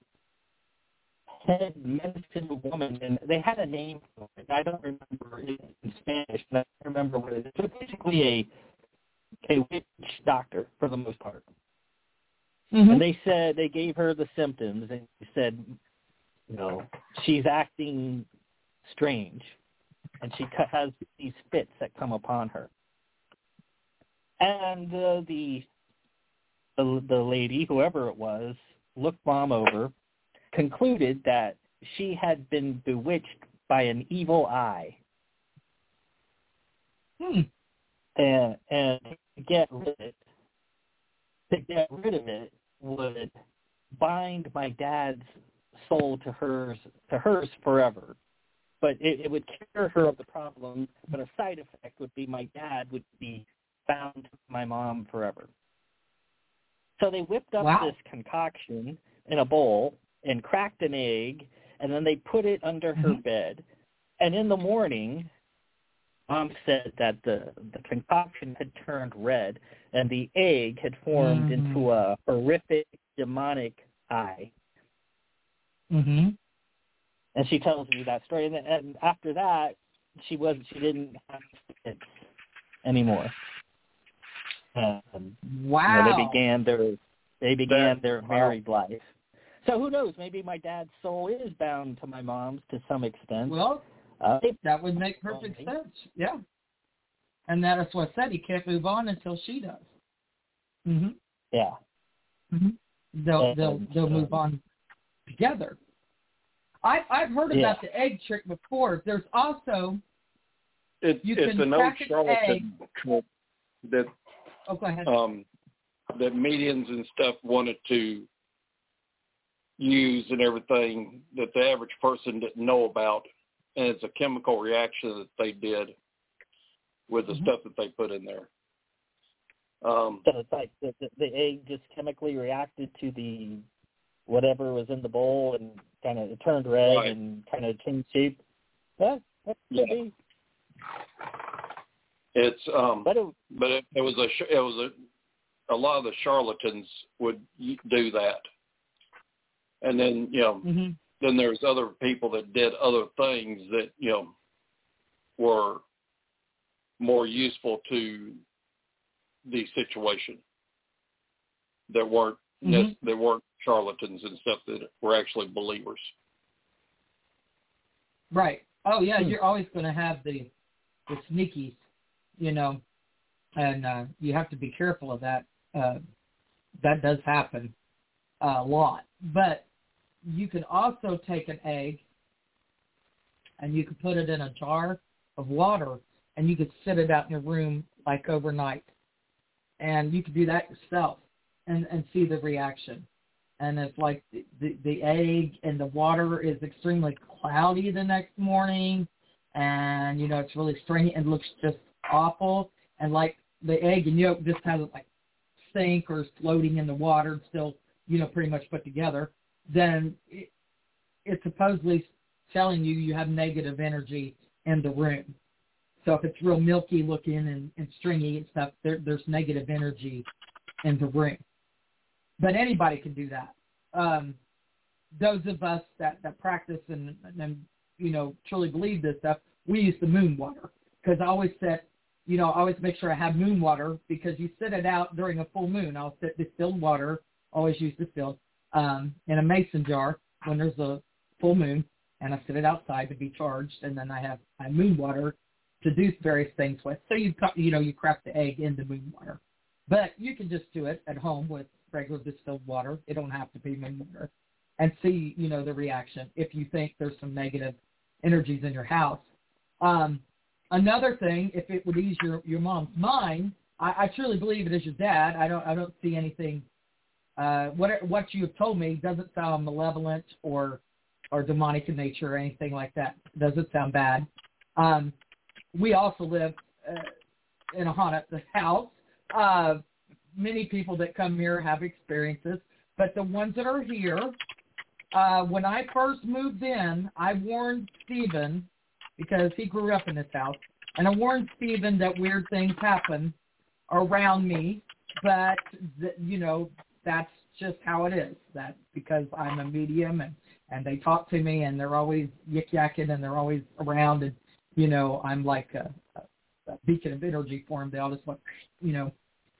head medicine woman, and they had a name for it. I don't remember it in Spanish, but I remember what it is. It's basically a a witch doctor for the most part. Mm-hmm. And they said they gave her the symptoms, and they said, you know, she's acting strange, and she has these fits that come upon her. And uh, the, the the lady, whoever it was, looked Mom over, concluded that she had been bewitched by an evil eye. Hmm. And, and to get rid of it, to get rid of it would bind my dad's soul to hers to hers forever. But it, it would cure her of the problem, but a side effect would be my dad would be bound to my mom forever. So they whipped up wow. this concoction in a bowl and cracked an egg, and then they put it under mm-hmm. her bed. And in the morning, Mom said that the, the concoction had turned red, and the egg had formed mm-hmm. into a horrific, demonic eye. Mm-hmm. And she tells me that story. And, and after that, she was she didn't have kids anymore. Um, wow. You know, they began their they began that, their wow. married life. So who knows? Maybe my dad's soul is bound to my mom's to some extent. Well, uh, that would make perfect sense. Yeah. And that is what I said. He can't move on until she does. Mm-hmm. Yeah. Mm-hmm. They'll and, they'll they'll move um, on together. I I've heard yeah. about the egg trick before. There's also it, you it's can an old crack an charlatan trick that Oh, go ahead. um, that mediums and stuff wanted to use and everything that the average person didn't know about. And it's a chemical reaction that they did with the mm-hmm. stuff that they put in there. Um, so it's like the, the, the egg just chemically reacted to the whatever was in the bowl and kind of it turned red right. and kind of changed shape. Yeah, that could yeah. be. It's um, But it, but it, it was a it was a a lot of the charlatans would do that, and then you know mm-hmm. then there's other people that did other things that you know were more useful to the situation that weren't mm-hmm. that weren't charlatans and stuff that were actually believers. Right. Oh yeah, hmm. you're always going to have the the sneakies, you know, and uh, you have to be careful of that. Uh, that does happen a lot. But you can also take an egg and you can put it in a jar of water and you could sit it out in your room like overnight. And you could do that yourself and, and see the reaction. And if like the, the, the egg and the water is extremely cloudy the next morning and, you know, it's really stringy and looks just awful, and like the egg and yolk just has like sink or is floating in the water still, you know, pretty much put together, then it, it's supposedly telling you you have negative energy in the room. So if it's real milky looking and, and stringy and stuff, there, there's negative energy in the room. But anybody can do that. Um, those of us that, that practice and, and, you know, truly believe this stuff, we use the moon water because I always set, you know, I always make sure I have moon water because you sit it out during a full moon. I'll set distilled water, always use distilled, um, in a mason jar when there's a full moon, and I sit it outside to be charged, and then I have my moon water to do various things with. So you you know, you crack the egg into moon water. But you can just do it at home with regular distilled water. It don't have to be moon water. And see, you know, the reaction if you think there's some negative energies in your house. Um, another thing, if it would ease your, your mom's mind, I, I truly believe it is your dad. I don't I don't see anything. Uh, what what you have told me doesn't sound malevolent or or demonic in nature or anything like that. It doesn't sound bad. Um, we also live uh, in a haunted house. Uh, many people that come here have experiences, but the ones that are here, uh, when I first moved in, I warned Stephen, because he grew up in this house, and I warned Stephen that weird things happen around me, but, th- you know, that's just how it is. That because I'm a medium and, and they talk to me and they're always yik-yakking and they're always around and, you know, I'm like a, a, a beacon of energy for them. They all just want, you know,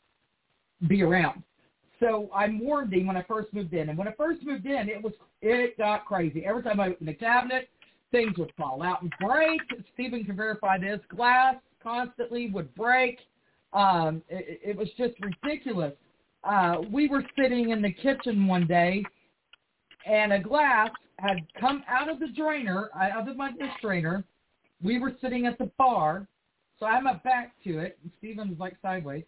be around. So I warned him when I first moved in. And when I first moved in, it was it got crazy. Every time I opened the cabinet, things would fall out and break. Stephen can verify this. Glass constantly would break. Um, it, it was just ridiculous. Uh, we were sitting in the kitchen one day, and a glass had come out of the drainer, out of my dish drainer. We were sitting at the bar, so I had my back to it, and Stephen was like sideways.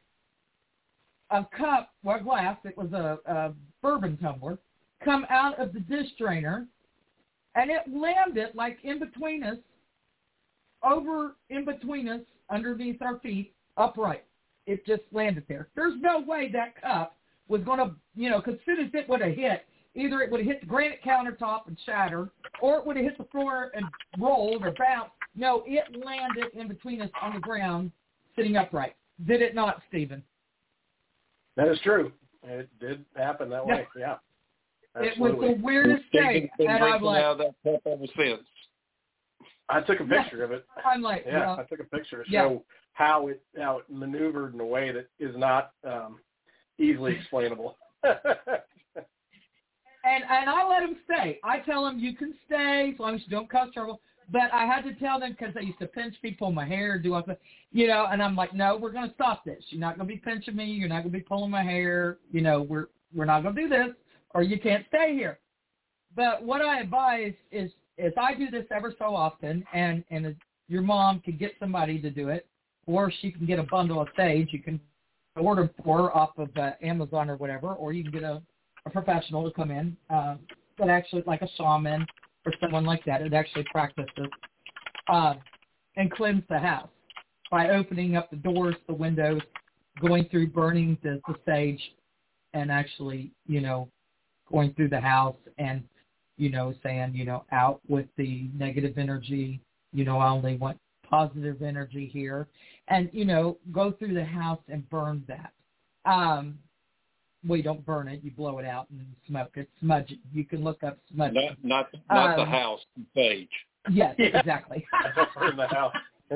A cup, well, a glass, it was a, a bourbon tumbler, come out of the dish drainer, and it landed like in between us, over in between us, underneath our feet, upright. It just landed there. There's no way that cup was going to, you know, because as soon as it would have hit, either it would have hit the granite countertop and shattered, or it would have hit the floor and rolled or bounced. No, it landed in between us on the ground, sitting upright. Did it not, Stephen? That is true. It did happen that way. Yeah. It was the weirdest thing. Been and I'm like, out of that cup ever since. I took a picture yeah. of it. I'm like, yeah, yeah. I took a picture to yeah. show how it how it maneuvered in a way that is not um, easily explainable. and and I let him stay. I tell him you can stay as long as you don't cause trouble. But I had to tell them because they used to pinch me, pull my hair, do all that, you know. And I'm like, no, we're going to stop this. You're not going to be pinching me. You're not going to be pulling my hair. You know, we're we're not going to do this, or you can't stay here. But what I advise is is I do this ever so often, and and your mom can get somebody to do it, or she can get a bundle of sage. You can order for off of uh, Amazon or whatever, or you can get a, a professional to come in, uh, but actually like a shaman or someone like that. It actually practices uh, and cleanse the house by opening up the doors, the windows, going through burning the, the sage, and actually, you know, going through the house and, you know, saying, you know, out with the negative energy. You know, I only want positive energy here. And, you know, go through the house and burn that. Um, well, you don't burn it. You blow it out and smoke it. Smudge it. You can look up smudge. Not, not, not um, the house, the sage. Yes, yeah. exactly. Burn the house.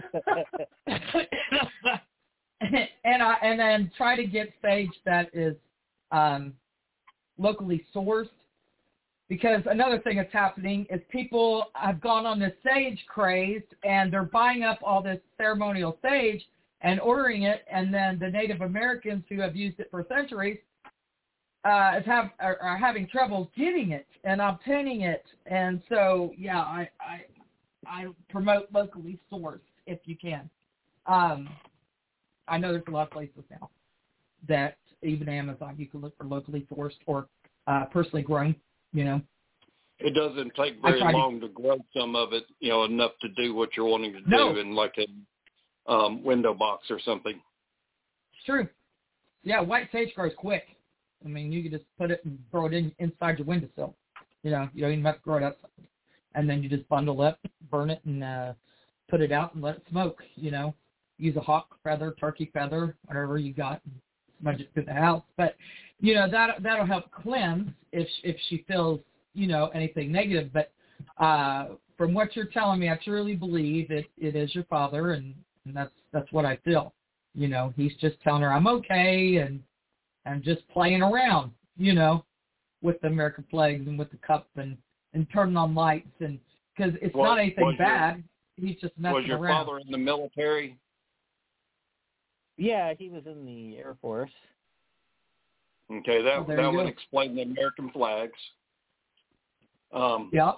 and I and then try to get sage that is um, locally sourced. Because another thing that's happening is people have gone on this sage craze and they're buying up all this ceremonial sage and ordering it, and then the Native Americans who have used it for centuries uh, have are, are having trouble getting it and obtaining it. And so, yeah, I I, I promote locally sourced if you can. Um, I know there's a lot of places now that even Amazon you can look for locally sourced or uh, personally grown. You know, it doesn't take very long to, to grow some of it, you know, enough to do what you're wanting to do no. in like a um, window box or something. It's true. Yeah, white sage grows quick. I mean, you can just put it and throw it in inside your windowsill. You know, you don't even have to grow it outside. And then you just bundle it, burn it, and uh, put it out and let it smoke. You know, use a hawk feather, turkey feather, whatever you got, and smudge it through the house. But you know, that that'll help cleanse if if she feels you know, anything negative. But uh, from what you're telling me, I truly believe it, it is your father, and, and that's that's what I feel. You know, he's just telling her I'm okay, and and just playing around, you know, with the American flags and with the cup and, and turning on lights, and because it's was, not anything bad. Your, he's just messing around. Was your around. father in the military? Yeah, he was in the Air Force. Okay, that oh, that would go. explain the American flags. Um, yep.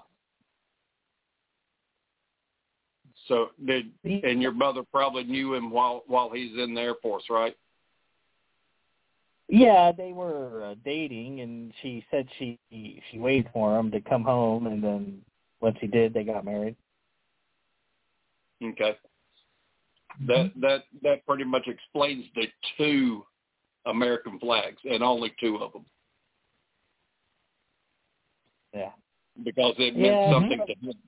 So did and your mother probably knew him while while he's in the Air Force, right? Yeah, they were uh, dating, and she said she she waited for him to come home, and then once he did, they got married. Okay. That that that pretty much explains the two American flags, and only two of them. Yeah. Because it meant yeah. something to him.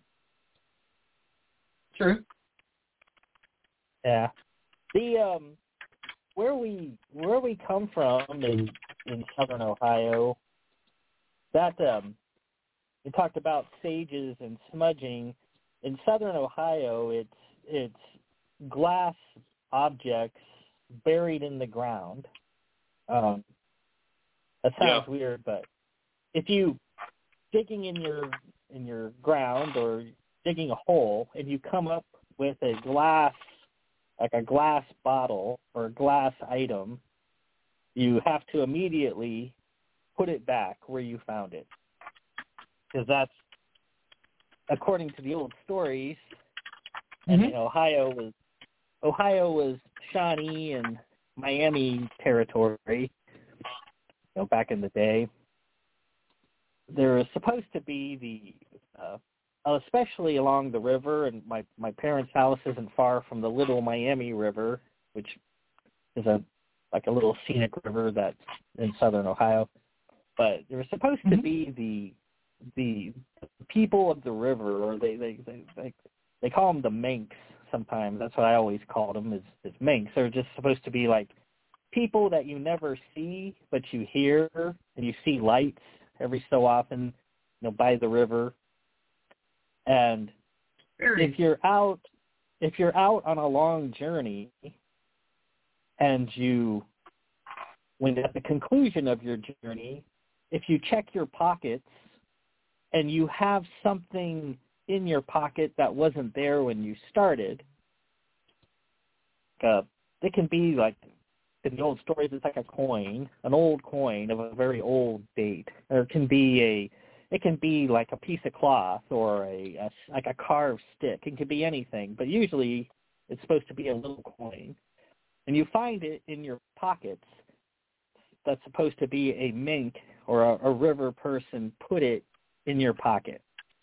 True. Yeah. The um, where we where we come from in in southern Ohio, that um, we talked about sages and smudging. In southern Ohio, it's it's glass objects buried in the ground. Um, that sounds Yeah. weird, but if you digging in your in your ground or digging a hole and you come up with a glass, like a glass bottle or a glass item, you have to immediately put it back where you found it, because that's according to the old stories. And Mm-hmm. you know, Ohio was Ohio was Shawnee and Miami territory, you know, back in the day. There was supposed to be the, uh, especially along the river, and my, my parents' house isn't far from the Little Miami River, which is a like a little scenic river that's in southern Ohio. But there was supposed mm-hmm. to be the the people of the river, or they they they, they, they call them the Manx sometimes. That's what I always called them, is, is Manx. They're just supposed to be like people that you never see, but you hear, and you see lights every so often, you know, by the river. And Very. if you're out, if you're out on a long journey, and you, when at the conclusion of your journey, if you check your pockets and you have something in your pocket that wasn't there when you started, uh, it can be like, in the old stories, it's like a coin, an old coin of a very old date. Or it can be a, it can be like a piece of cloth or a, a like a carved stick. It can be anything, but usually it's supposed to be a little coin. And you find it in your pockets. That's supposed to be a mink or a, a river person put it in your pocket.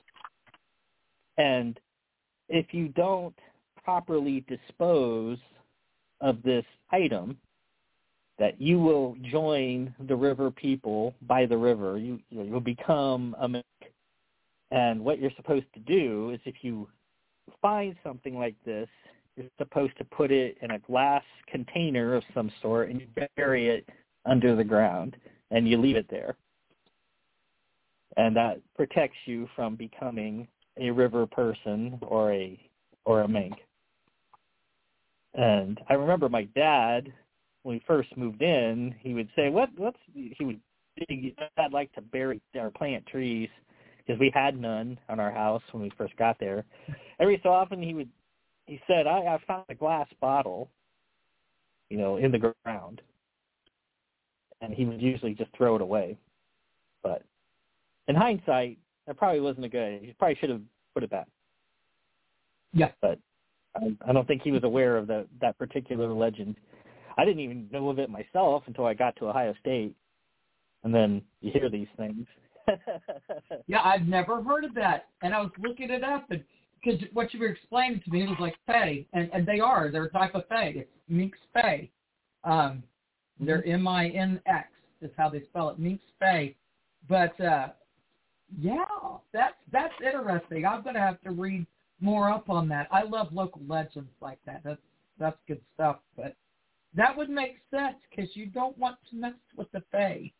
And if you don't properly dispose of this item, that you will join the river people by the river. You, you will become a mink. And what you're supposed to do is, if you find something like this, you're supposed to put it in a glass container of some sort, and you bury it under the ground, and you leave it there. And that protects you from becoming a river person or a or a mink. And I remember my dad, when we first moved in, he would say, "What? What's?" He would. I'd like to bury or plant trees, because we had none on our house when we first got there. Every so often, he would. He said, "I, I found a glass bottle, you know, in the ground," and he would usually just throw it away. But in hindsight, that probably wasn't a good. He probably should have put it back. Yeah, but I, I don't think he was aware of the, that particular legend. I didn't even know of it myself until I got to Ohio State, and then you hear these things. Yeah, I've never heard of that, and I was looking it up, and because what you were explaining to me was like fae, and, and they are. They're a type of fae. It's Minx fae. Um, they're M I N X is how they spell it, Minx fae. But, uh, yeah, that's, that's interesting. I'm going to have to read more up on that. I love local legends like that. That's, that's good stuff. But that would make sense, because you don't want to mess with the fae.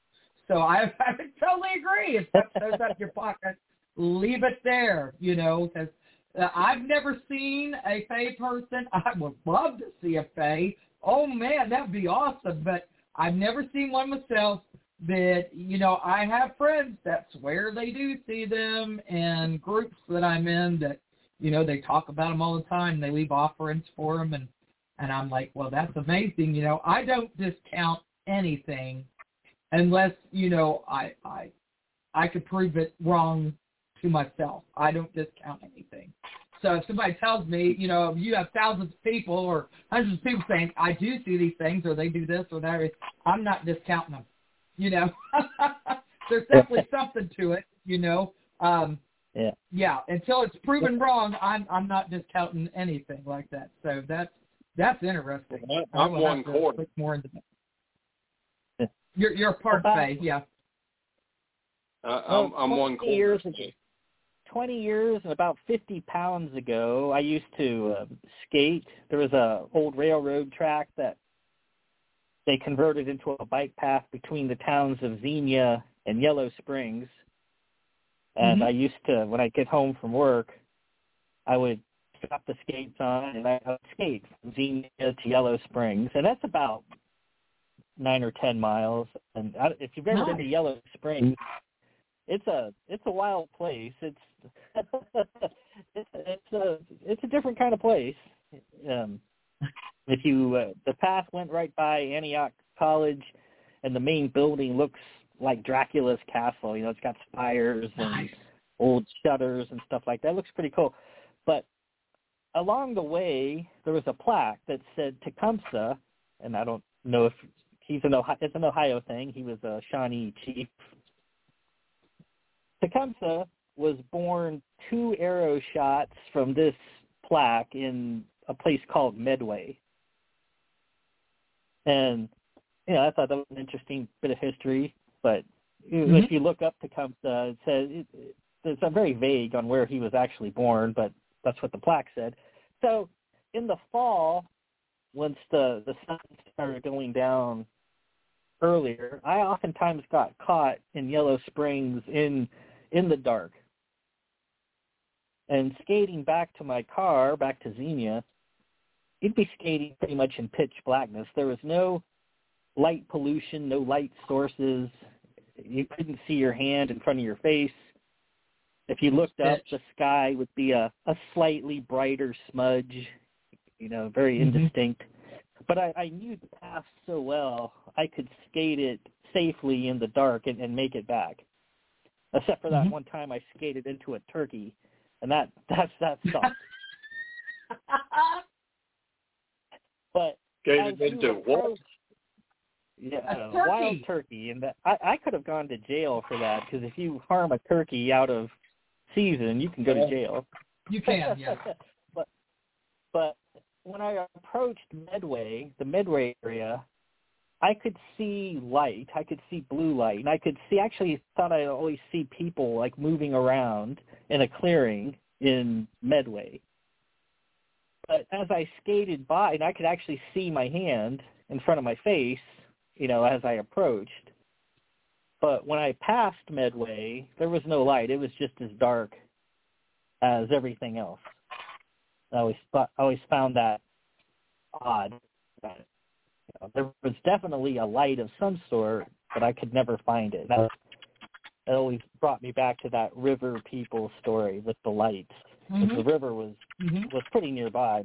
So I, I totally agree. If that goes up your pocket, leave it there, you know, because uh, I've never seen a Fae person. I would love to see a Fae. Oh, man, that would be awesome. But I've never seen one myself. But, you know, I have friends that swear they do see them, and groups that I'm in that, you know, they talk about them all the time. They leave offerings for them, and, and I'm like, well, that's amazing. You know, I don't discount anything unless, you know, I I I could prove it wrong to myself. I don't discount anything. So if somebody tells me, you know, you have thousands of people or hundreds of people saying, I do see these things, or they do this or that, I'm not discounting them. You know, there's definitely something to it, you know. Um, yeah. Yeah, until it's proven wrong, I'm I'm not discounting anything like that. So that's that's interesting. I, I'm one quarter. Look more into that. You're you're a part About, Fae, yeah. Uh, I'm, I'm one quarter. Years ago, Twenty years and about fifty pounds ago, I used to uh, skate. There was a old railroad track that they converted into a bike path between the towns of Xenia and Yellow Springs. And Mm-hmm. I used to, when I get home from work, I would strap the skates on and I would skate from Xenia to Yellow Springs. And that's about nine or ten miles. And I, if you've ever Nice. been to Yellow Springs, it's a it's a wild place. It's it's it's a it's a different kind of place. Um, if you uh, the path went right by Antioch College, and the main building looks like Dracula's castle. You know, it's got spires and Nice. old shutters and stuff like that. It looks pretty cool. But along the way, there was a plaque that said Tecumseh, and I don't know if he's an Ohio, it's an Ohio thing. He was a Shawnee chief. Tecumseh was born two arrow shots from this plaque in a place called Medway. And, you know, I thought that was an interesting bit of history. But mm-hmm. if you look up Tecumseh, it says it, it, it's a very vague on where he was actually born, but that's what the plaque said. So in the fall, once the, the sun started going down earlier, I oftentimes got caught in Yellow Springs in in the dark. And skating back to my car, back to Xenia, you'd be skating pretty much in pitch blackness. There was no light pollution, no light sources. You couldn't see your hand in front of your face. If you looked up, the sky would be a, a slightly brighter smudge, you know, very mm-hmm. indistinct. But I, I knew the path so well, I could skate it safely in the dark and, and make it back. Except for that mm-hmm. one time I skated into a turkey, and that that's that sucked. But skated into what? Yeah, a wild turkey, and that I, I could have gone to jail for that, because if you harm a turkey out of season, you can go to jail. You can, yeah. but but when I approached Medway, the Medway area, I could see light. I could see blue light, and I could see. Actually, thought I always see people like moving around in a clearing in Medway. But as I skated by, and I could actually see my hand in front of my face, you know, as I approached. But when I passed Medway, there was no light. It was just as dark as everything else. I always thought, I always found that odd. That, you know, there was definitely a light of some sort, but I could never find it. That, that always brought me back to that river people story with the lights. Mm-hmm. The river was mm-hmm. was pretty nearby.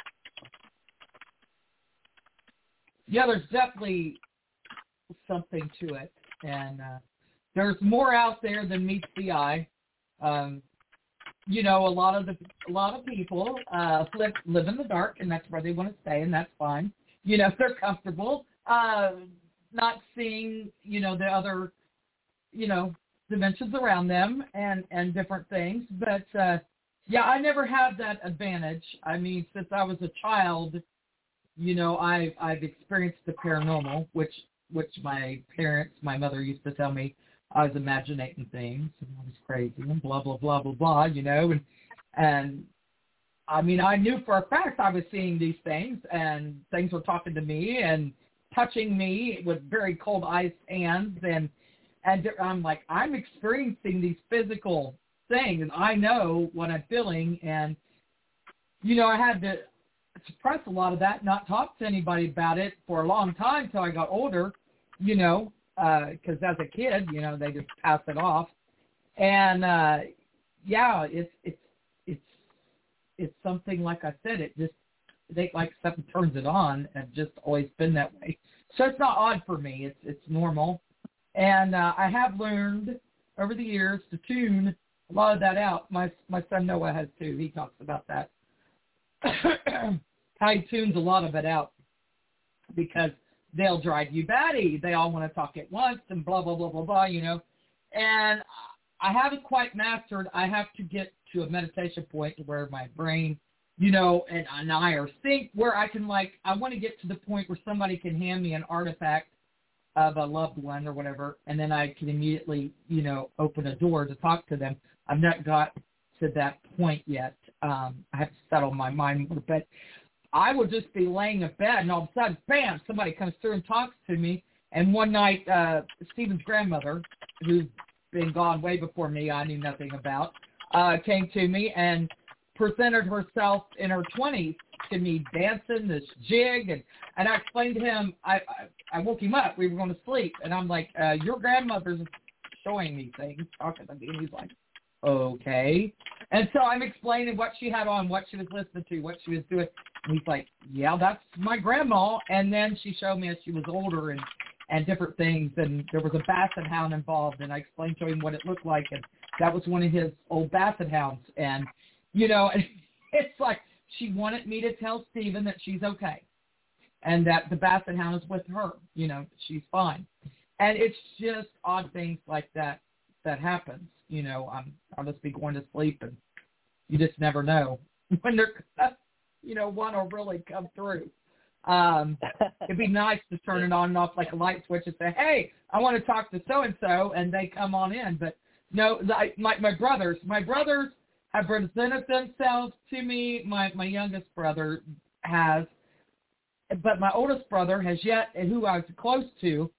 Yeah, there's definitely something to it, and uh, there's more out there than meets the eye. Um, you know, a lot of the a lot of people uh, live live in the dark, and that's where they want to stay, and that's fine. You know, they're comfortable, uh, not seeing, you know, the other, you know, dimensions around them and and different things. But uh, yeah, I never had that advantage. I mean, since I was a child, you know, I've I've experienced the paranormal, which which my parents, my mother used to tell me I was imagining things and I was crazy and blah blah blah blah blah, you know, and and I mean I knew for a fact I was seeing these things and things were talking to me and touching me with very cold iced hands, and And I'm like, I'm experiencing these physical things, and I know what I'm feeling. And, you know, I had to suppress a lot of that, not talk to anybody about it for a long time until I got older, you know, because uh, as a kid, you know, they just pass it off. And, uh, yeah, it's, it's, it's, it's something, like I said, it just, they like something turns it on, and just always been that way. So it's not odd for me. It's, it's normal. And uh, I have learned over the years to tune a lot of that out. My my son Noah has too. He talks about that. How he tunes a lot of it out, because they'll drive you batty. They all want to talk at once and blah, blah, blah, blah, blah, you know. And I haven't quite mastered. I have to get to a meditation point where my brain, you know, and, and I are synced, where I can, like, I want to get to the point where somebody can hand me an artifact of a loved one or whatever, and then I can immediately, you know, open a door to talk to them. I've not got to that point yet. Um, I have to settle my mind more, but I will just be laying in bed, and all of a sudden, bam, somebody comes through and talks to me. And one night, uh, Stephen's grandmother, who's been gone way before me, I knew nothing about, uh, came to me and presented herself in her twenties to me, dancing this jig, and, and I explained to him, I, I I woke him up, we were going to sleep, and I'm like, uh, your grandmother's showing me things, talking to me, and he's like, okay. And so I'm explaining what she had on, what she was listening to, what she was doing, and he's like, yeah, that's my grandma. And then she showed me as she was older, and, and different things, and there was a basset hound involved, and I explained to him what it looked like, and that was one of his old basset hounds, and, you know, and it's like, she wanted me to tell Stephen that she's okay, and that the basset hound is with her. You know, she's fine. And it's just odd things like that that happens. You know, I'm, I'll just be going to sleep, and you just never know when they're, you know, one will really come through. Um, it'd be nice to turn it on and off like a light switch and say, hey, I want to talk to so-and-so, and they come on in. But no, like my, my brothers, my brothers, have presented themselves to me. My my youngest brother has, but my oldest brother has yet, and who I was close to,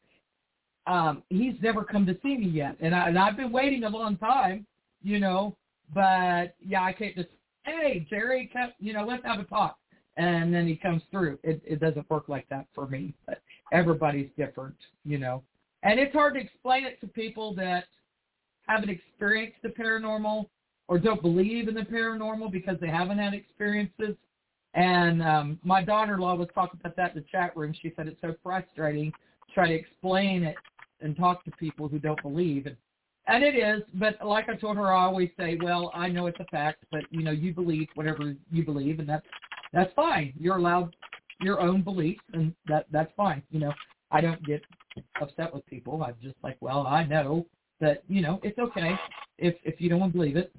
um, he's never come to see me yet. And, I, and I've been waiting a long time, you know, but, yeah, I can't just, hey, Jerry, come, you know, let's have a talk. And then he comes through. It, it doesn't work like that for me. But everybody's different, you know. And it's hard to explain it to people that haven't experienced the paranormal, or don't believe in the paranormal because they haven't had experiences. And um, my daughter-in-law was talking about that in the chat room. She said it's so frustrating to try to explain it and talk to people who don't believe. And, and it is, but like I told her, I always say, well, I know it's a fact, but, you know, you believe whatever you believe, and that's that's fine. You're allowed your own beliefs, and that that's fine. You know, I don't get upset with people. I'm just like, well, I know that, you know, it's okay if if you don't believe it.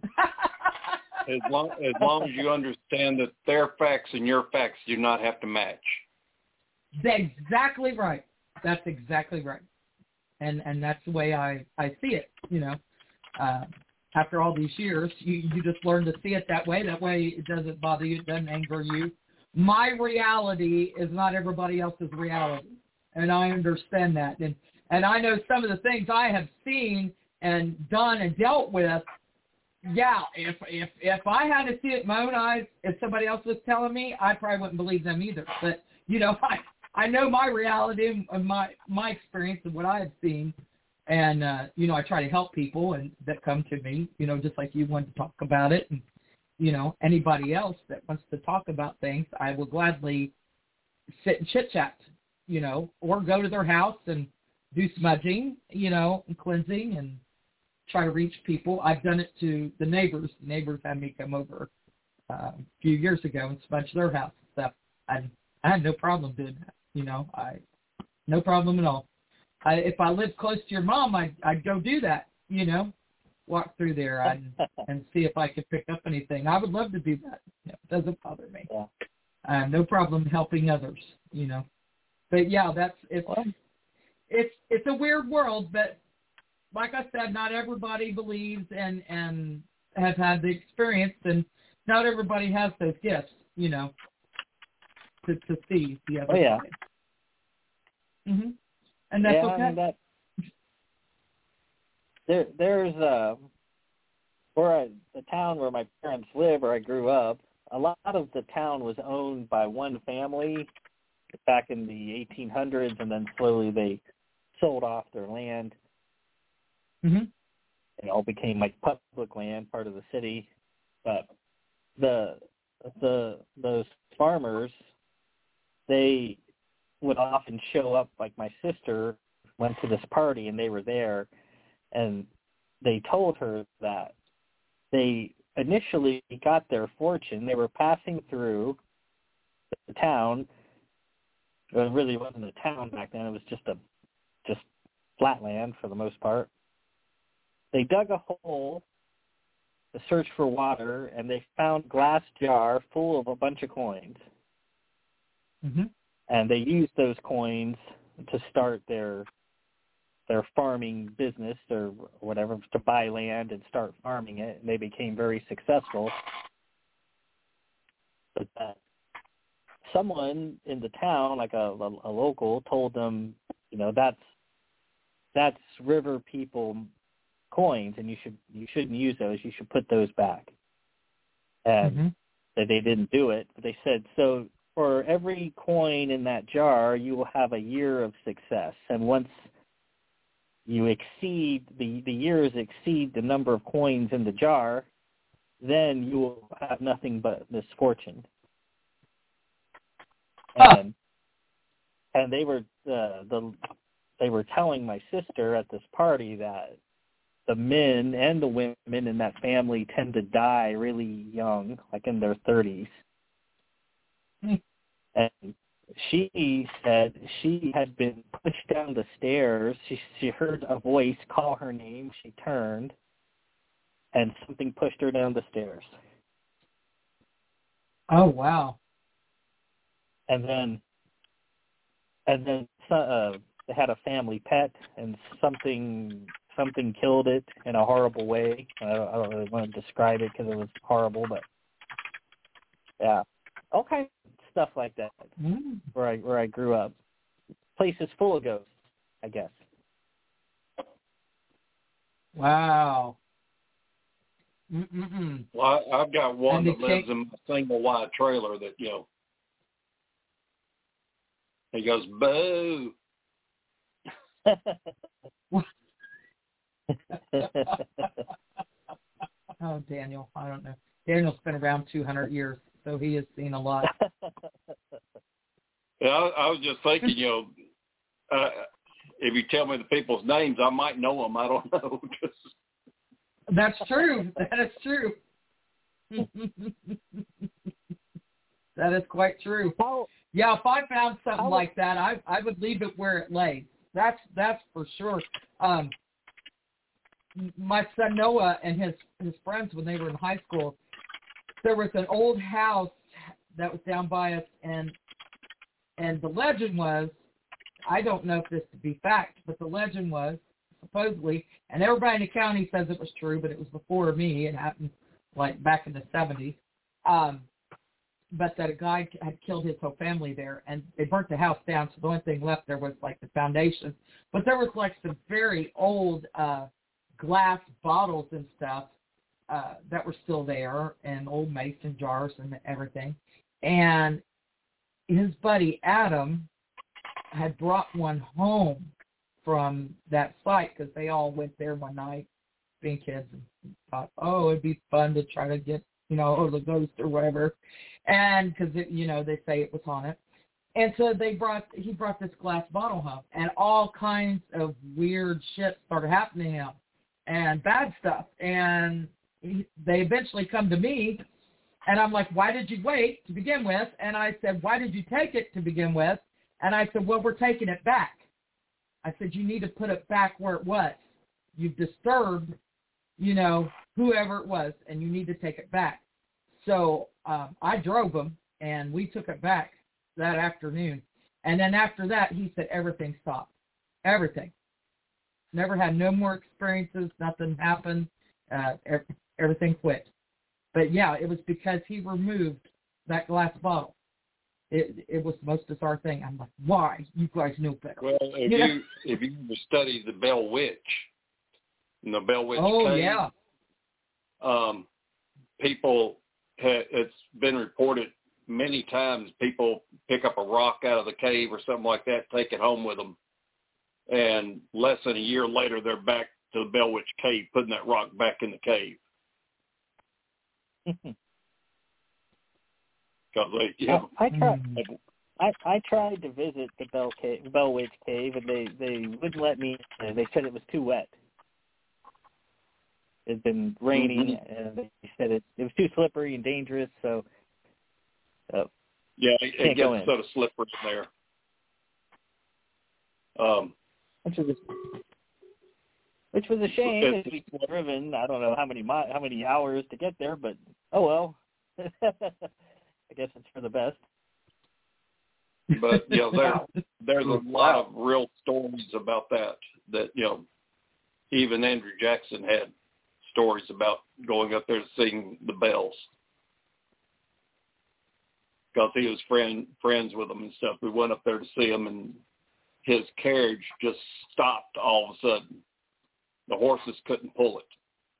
as long as long as you understand that their facts and your facts do not have to match. That's exactly right. That's exactly right. And and that's the way I, I see it, you know. Uh, after all these years, you, you just learn to see it that way. That way it doesn't bother you, it doesn't anger you. My reality is not everybody else's reality. And I understand that. And And I know some of the things I have seen and done and dealt with. Yeah, if if if I had to see it in my own eyes, if somebody else was telling me, I probably wouldn't believe them either. But, you know, I, I know my reality and my my experience and what I have seen. And, uh, you know, I try to help people and that come to me, you know, just like you want to talk about it. And, you know, anybody else that wants to talk about things, I will gladly sit and chit-chat, you know, or go to their house and do smudging, you know, and cleansing, and try to reach people. I've done it to the neighbors. The neighbors had me come over uh, a few years ago and smudge their house and stuff. I, I had no problem doing that, you know. I no problem at all. I, if I lived close to your mom, I'd, I'd go do that, you know, walk through there and, and see if I could pick up anything. I would love to do that. You know, it doesn't bother me. Yeah. Uh, no problem helping others, you know. But, yeah, that's it's, well, it's it's a weird world, but like I said, not everybody believes and, and has had the experience, and not everybody has those gifts, you know, to, to see the other oh, yeah. side. Mm-hmm. And that's yeah, okay. I mean, that, there there's uh where I, the town where my parents live, where I grew up. A lot of the town was owned by one family back in the eighteen hundreds, and then slowly they sold off their land. Mm-hmm. It all became like public land, part of the city. But the the those farmers, they would often show up. Like my sister went to this party, and they were there, and they told her that they initially got their fortune. They were passing through the town. It really wasn't a town back then. It was just a just flat land for the most part. They dug a hole to search for water, and they found a glass jar full of a bunch of coins. Mm-hmm. And they used those coins to start their their farming business or whatever, to buy land and start farming it, and they became very successful. But uh, someone in the town, like a, a, a local, told them, you know, that's that's river people coins, and you should you shouldn't use those. You should put those back. And Mm-hmm. that they didn't do it. But they said, so for every coin in that jar, you will have a year of success, and once you exceed the the years exceed the number of coins in the jar, then you will have nothing but misfortune. And and they were uh, the they were telling my sister at this party that the men and the women in that family tend to die really young, like in their thirties. Mm. And she said she had been pushed down the stairs. She she heard a voice call her name. She turned, and something pushed her down the stairs. Oh, wow. And then, and then uh, they had a family pet, and something something killed it in a horrible way. I don't, I don't really want to describe it because it was horrible, but yeah, all kinds of stuff like that. Mm. Where I where I grew up, places full of ghosts, I guess. Wow. Mm-mm-mm. Well, I, I've got one And that the lives cake- in my single wide trailer that, you know, he goes, boo. Oh, Daniel, I don't know. Daniel's been around two hundred years, so he has seen a lot. Yeah, I, I was just thinking, you know, uh, if you tell me the people's names, I might know them. I don't know. Just... That's true. That is true. That is quite true. How, Yeah, if I found something how, like that, I I would leave it where it lay. That's that's for sure. Um, my son Noah and his his friends, when they were in high school, there was an old house that was down by us, and and the legend was, I don't know if this to be fact, but the legend was supposedly, and everybody in the county says it was true, but it was before me. It happened like back in the seventies. Um, but that a guy had killed his whole family there, and they burnt the house down, so the only thing left there was like the foundation. But there was like some very old uh, glass bottles and stuff uh, that were still there, and old mason jars and everything. And his buddy Adam had brought one home from that site because they all went there one night, being kids, and thought, oh, it'd be fun to try to get, you know, the ghost or whatever. And because, you know, they say it was haunted. And so they brought, he brought this glass bottle home, and all kinds of weird shit started happening to him and bad stuff. And he, they eventually come to me, and I'm like, why did you wait to begin with? And I said, why did you take it to begin with? And I said, well, we're taking it back. I said, you need to put it back where it was. You've disturbed, you know, whoever it was, and you need to take it back. So um, I drove him, and we took it back that afternoon. And then after that, he said everything stopped. Everything. Never had no more experiences. Nothing happened. Uh, everything quit. But, yeah, it was because he removed that glass bottle. It it was the most bizarre thing. I'm like, why? You guys know better. Well, if Yeah. you if you ever study the Bell Witch, in the Bell Witch Oh, Cave. yeah. Um, people, ha- it's been reported many times, people pick up a rock out of the cave or something like that, take it home with them, and less than a year later, they're back to the Bell Witch Cave, putting that rock back in the cave. Because they, you know, I, I tried. I, I tried to visit the Bell Cave, Bell Witch Cave, and they, they wouldn't let me. They said it was too wet. It had been raining, mm-hmm. and they said it, it was too slippery and dangerous. So, uh, yeah, it, it gets sort of slippery in there. Um, which was which was a shame. If we could have driven, I don't know how many mi- how many hours to get there, but oh well. I guess it's for the best. But, you know, there, there's a lot of real stories about that, that, you know, even Andrew Jackson had stories about going up there to sing the bells. Because he was friend, friends with them and stuff. We went up there to see him, and his carriage just stopped all of a sudden. The horses couldn't pull it.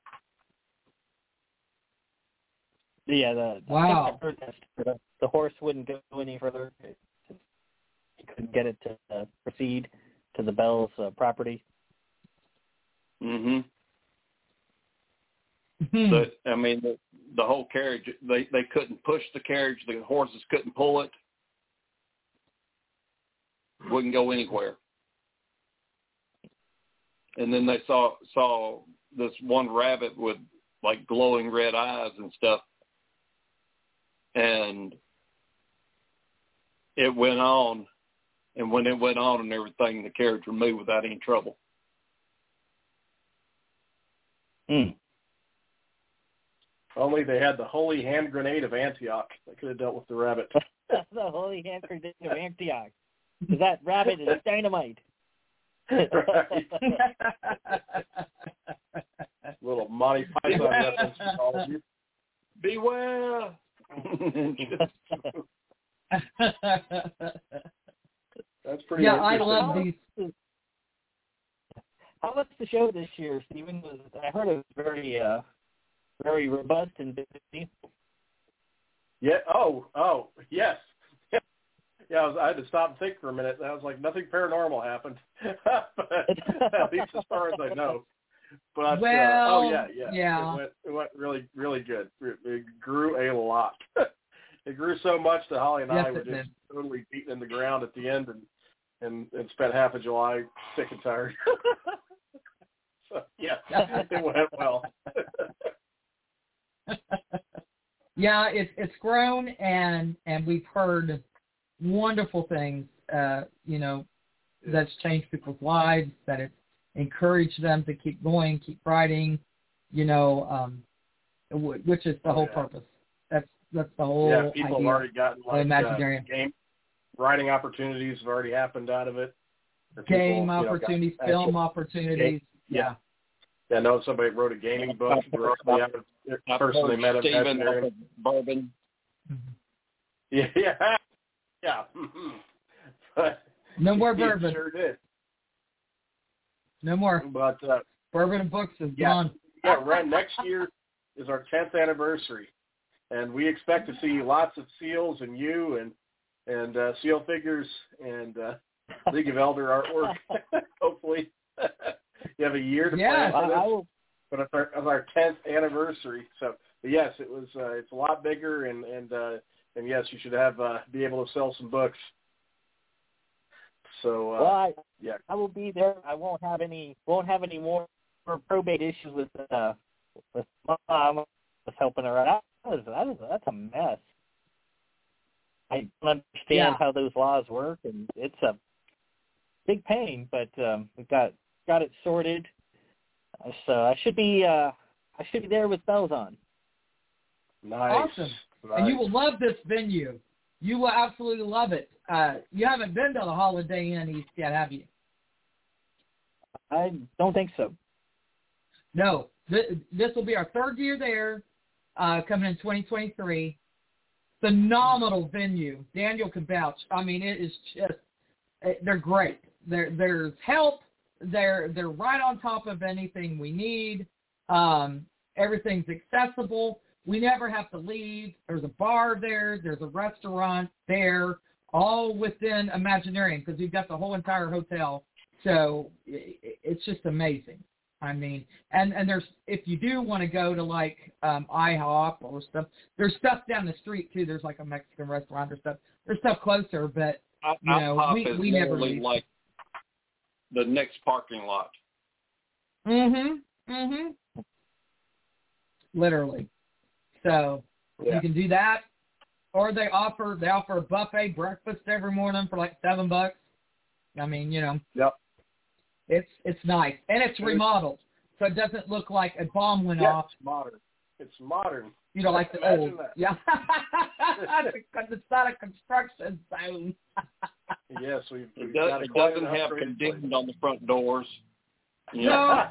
Yeah, the, wow. I think I heard that the, the horse wouldn't go any further. He couldn't get it to uh, proceed to the Bell's uh, property. Mm-hmm. But, I mean, the, the whole carriage, they, they couldn't push the carriage. The horses couldn't pull it. Wouldn't go anywhere. And then they saw saw this one rabbit with, like, glowing red eyes and stuff. And it went on, and when it went on and everything, the carriage would move without any trouble. Mm. Only they had the holy hand grenade of Antioch that could have dealt with the rabbit. The holy hand grenade of Antioch. Because that rabbit is dynamite. Right. Little Monty Python reference for all of you. Beware! That's pretty yeah, I love these. How was the show this year, Stephen? Was I heard it was very, uh, very robust and busy. Yeah. Oh. Oh. Yes. Yeah. I, was, I had to stop and think for a minute. I was like, nothing paranormal happened, but, at least as far as I know. But well, uh, oh yeah, yeah, yeah. It went, it went really, really good. It, it grew a lot. It grew so much that Holly and yes, I were just did. totally beaten in the ground at the end, and and, and spent half of July sick and tired. So yeah, it went well. Yeah, it's it's grown, and and we've heard wonderful things. Uh, you know, that's changed people's lives. That it's encouraged them to keep going, keep writing. You know, um, w- which is the oh, whole yeah. purpose. That's that's the whole yeah, people idea have already gotten like Imaginarium. uh, game writing opportunities have already happened out of it. Or Game people, opportunities, you know, film actual, opportunities. game, yeah. yeah. I know somebody wrote a gaming book directly out of the person they met at Imaginarium. Bourbon. Mm-hmm. Yeah, yeah, yeah. But No more he bourbon. Sure did. No more. But uh, Bourbon and books is yeah, gone. yeah. Right, next year is our tenth anniversary, and we expect to see lots of seals and you and and uh, seal figures and uh, League of Elder artwork. Hopefully, you have a year to Yeah, plan for this. I will. But it's our, it's our tenth anniversary, so but yes, it was. Uh, it's a lot bigger, and and uh, and yes, you should have uh, be able to sell some books. So uh, Well, I, yeah, I will be there. I won't have any. Won't have any more probate issues with uh with mom. Was helping her out. That is, that is that's a mess. I don't understand Yeah. how those laws work, and it's a big pain. But um, we got got it sorted. So I should be uh, I should be there with bells on. nice. Awesome. Nice. And you will love this venue. You will absolutely love it. Uh, you haven't been to the Holiday Inn East yet, have you? I don't think so. No. Th- this will be our third year there, uh, coming in twenty twenty-three. Phenomenal venue. Daniel can vouch. I mean, it is just, they're great. There, there's help. they're they're right on top of anything we need. Um, everything's accessible. We never have to leave. There's a bar there. There's a restaurant there, all within Imaginarium because we've got the whole entire hotel. So it, it's just amazing. I mean, and, and there's if you do want to go to like um, IHOP or stuff, there's stuff down the street too. There's like a Mexican restaurant or stuff. There's stuff closer, but you know, IHOP we is we never literally leave. like the next parking lot. Mhm. Mhm. Literally. So Yeah. you can do that, or they offer they offer a buffet breakfast every morning for like seven bucks. I mean, you know. Yep. It's it's nice, and it's remodeled, so it doesn't look like a bomb went Yeah, off. it's modern. It's modern. You know, like the Imagine old. that. Yeah. Because it's not a construction zone. Yes, we've, we've It, does, got a it quite doesn't an have upgraded condemned place. on the front doors. No.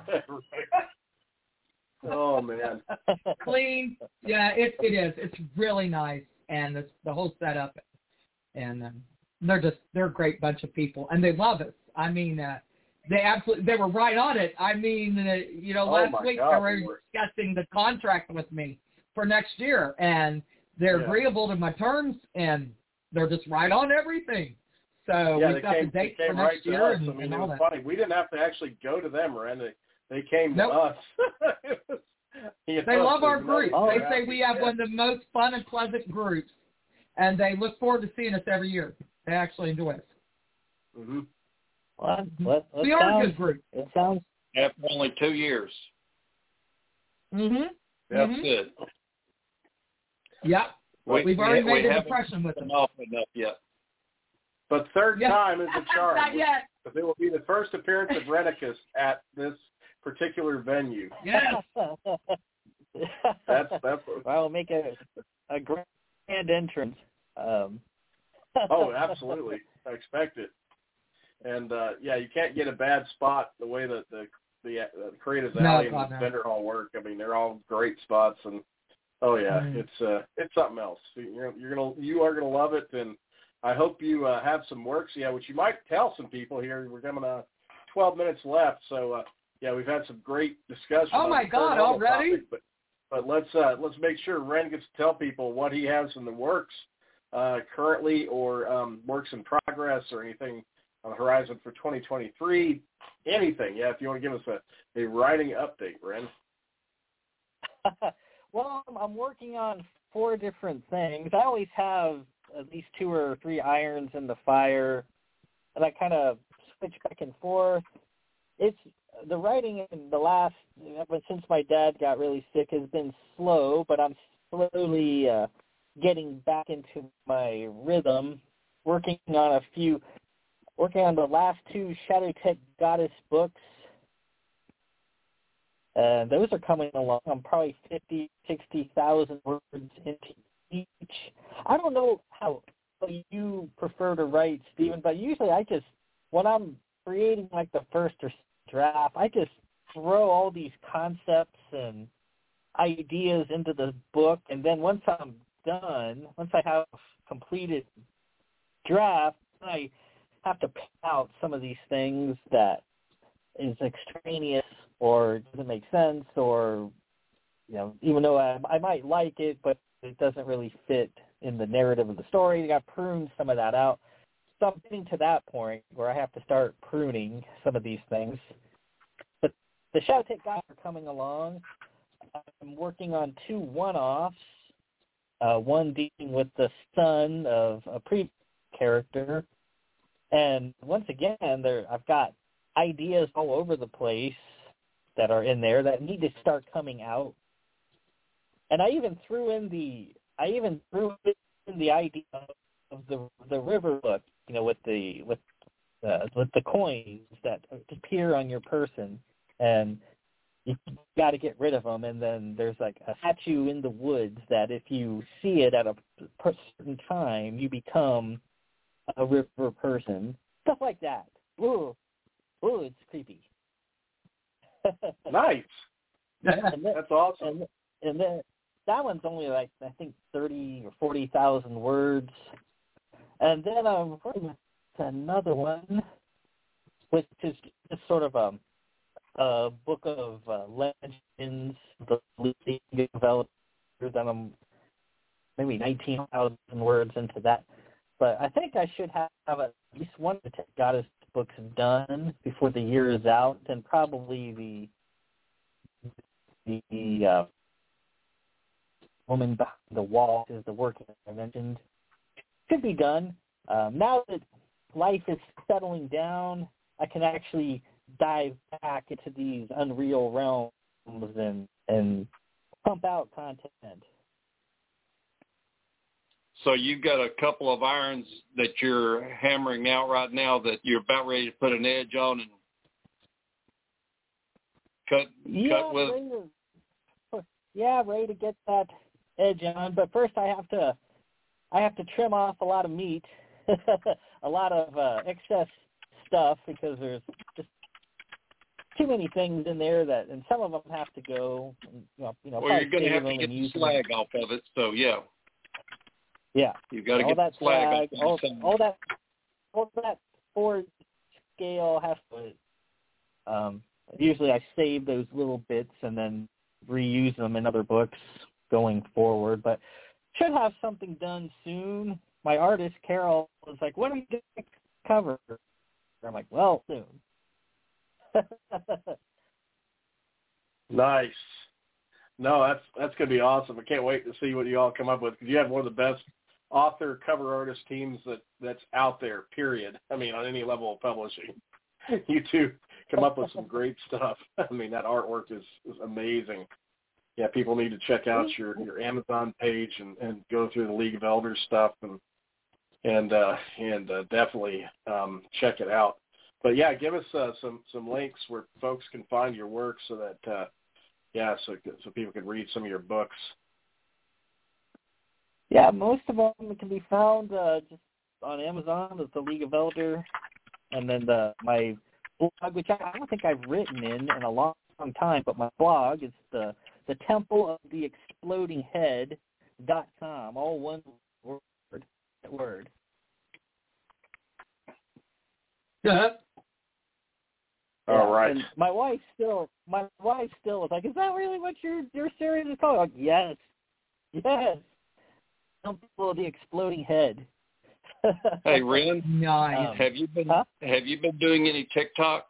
Oh man. Clean. Yeah, it it is. It's really nice, and the the whole setup, and um, they're just they're a great bunch of people, and they love us. I mean, uh, they absolutely they were right on it. I mean, uh, you know, Oh, last my week God, they were they were. discussing the contract with me for next year, and they're Yeah. agreeable to my terms, and they're just right on everything. So Yeah, they we've got came, the they date for came next right to year us. and, I mean, and it all was that. funny. We didn't have to actually go to them, Miranda. They came Nope. to us. You They know, love so our you know group. they're They happy. say we have Yeah. one of the most fun and pleasant groups, and they look forward to seeing us every year. They actually enjoy us. Mhm. Well, let, let We are a sounds, good group. It sounds After only two years. Mm-hmm. Yep. Mm-hmm. Good. Yep. We, We've already we, made we an haven't impression with them. been off enough yet. But third Yeah. time is the charm. Not yet. But it will be the first appearance of Renicus at this particular venue. Yes. That's that's. What, well, make a a grand entrance. Um, oh, absolutely. I expect it. And uh, yeah, you can't get a bad spot the way that the the, uh, the Creatives No, Alley and God, the no. vendor hall work. I mean, they're all great spots, and oh yeah, Mm. it's uh, it's something else. You're you're gonna you are gonna love it, and I hope you uh, have some works. Yeah, which you might tell some people here. We're coming uh, twelve minutes left, so uh, yeah, we've had some great discussion. Oh on my the God, paranormal already? topic, but but let's uh, let's make sure Ren gets to tell people what he has in the works uh, currently, or um, works in progress, or anything on the horizon for twenty twenty-three. Anything, yeah. If you want to give us a, a writing update, Ren. well, I'm, I'm working on four different things. I always have at least two or three irons in the fire, and I kind of switch back and forth. It's the writing in the last, since my dad got really sick, has been slow, but I'm slowly uh, getting back into my rhythm, working on a few, working on the last two Shadow Tech Goddess books. Uh, those are coming along. I'm probably fifty, sixty thousand words into each. I don't know how you prefer to write, Stephen, but usually I just, when I'm creating like the first or draft, I just throw all these concepts and ideas into the book, and then once I'm done, once I have completed draft, I have to pick out some of these things that is extraneous or doesn't make sense, or, you know, even though I, I might like it, but it doesn't really fit in the narrative of the story. You got to prune some of that out. So I'm getting to that point where I have to start pruning some of these things. But the Shadow Tech guys are coming along. I'm working on two one-offs, uh, one dealing with the son of a previous character. And once again, there I've got ideas all over the place that are in there that need to start coming out. And I even threw in the I even threw in the idea of the the river book, you know, with the with uh, with the coins that appear on your person, and you got to get rid of them. And then there's like a statue in the woods that if you see it at a certain time, you become a river person. Stuff like that. Ooh, ooh, it's creepy. Nice. And then, That's awesome. and, and then that one's only like, I think, thirty or forty thousand words. And then I'm working with another one. which is just sort of a, a book of uh, legends, the leading developers, and I'm maybe nineteen thousand words into that. But I think I should have, have at least one Goddess books done before the year is out, and probably the the uh, Woman Behind the Wall is the work I mentioned. Should be done. Um, now that life is settling down, I can actually dive back into these unreal realms and and pump out content. So you've got a couple of irons that you're hammering out right now that you're about ready to put an edge on and cut yeah, cut with. Ready to, yeah, ready to get that edge on. But first, I have to I have to trim off a lot of meat, a lot of uh, excess stuff because there's just too many things in there that, and some of them have to go. And, you know, you know, well, you're going to have to get the slag them. off of it. So yeah. Yeah, you've got to all get that the slag slag, all, all, all that, all that Ford scale has to. Um, usually, I save those little bits and then reuse them in other books going forward. But should have something done soon. My artist Carol was like, "When are you going to cover?" I'm like, "Well, soon." Nice. No, that's that's going to be awesome. I can't wait to see what you all come up with because you have one of the best author cover artist teams that, that's out there, period. I mean, on any level of publishing. You two come up with some great stuff. I mean, that artwork is, is amazing. Yeah, people need to check out your, your Amazon page and, and go through the League of Elders stuff and and uh, and uh, definitely um, check it out. But, yeah, give us uh, some, some links where folks can find your work so that, uh, yeah, so so people can read some of your books. Yeah, most of them can be found uh, just on Amazon as the League of Elder, and then the, my blog, which I don't think I've written in in a long, long time, but my blog is the the Temple of the Exploding Head dot com, all one word. Word. Yeah. All right. And my wife still, my wife still is like, "Is that really what your your series is called?" I'm like, yes, yes. Temple of the Exploding Head. Hey, Ren, nice. um, have you been huh? have you been doing any TikTok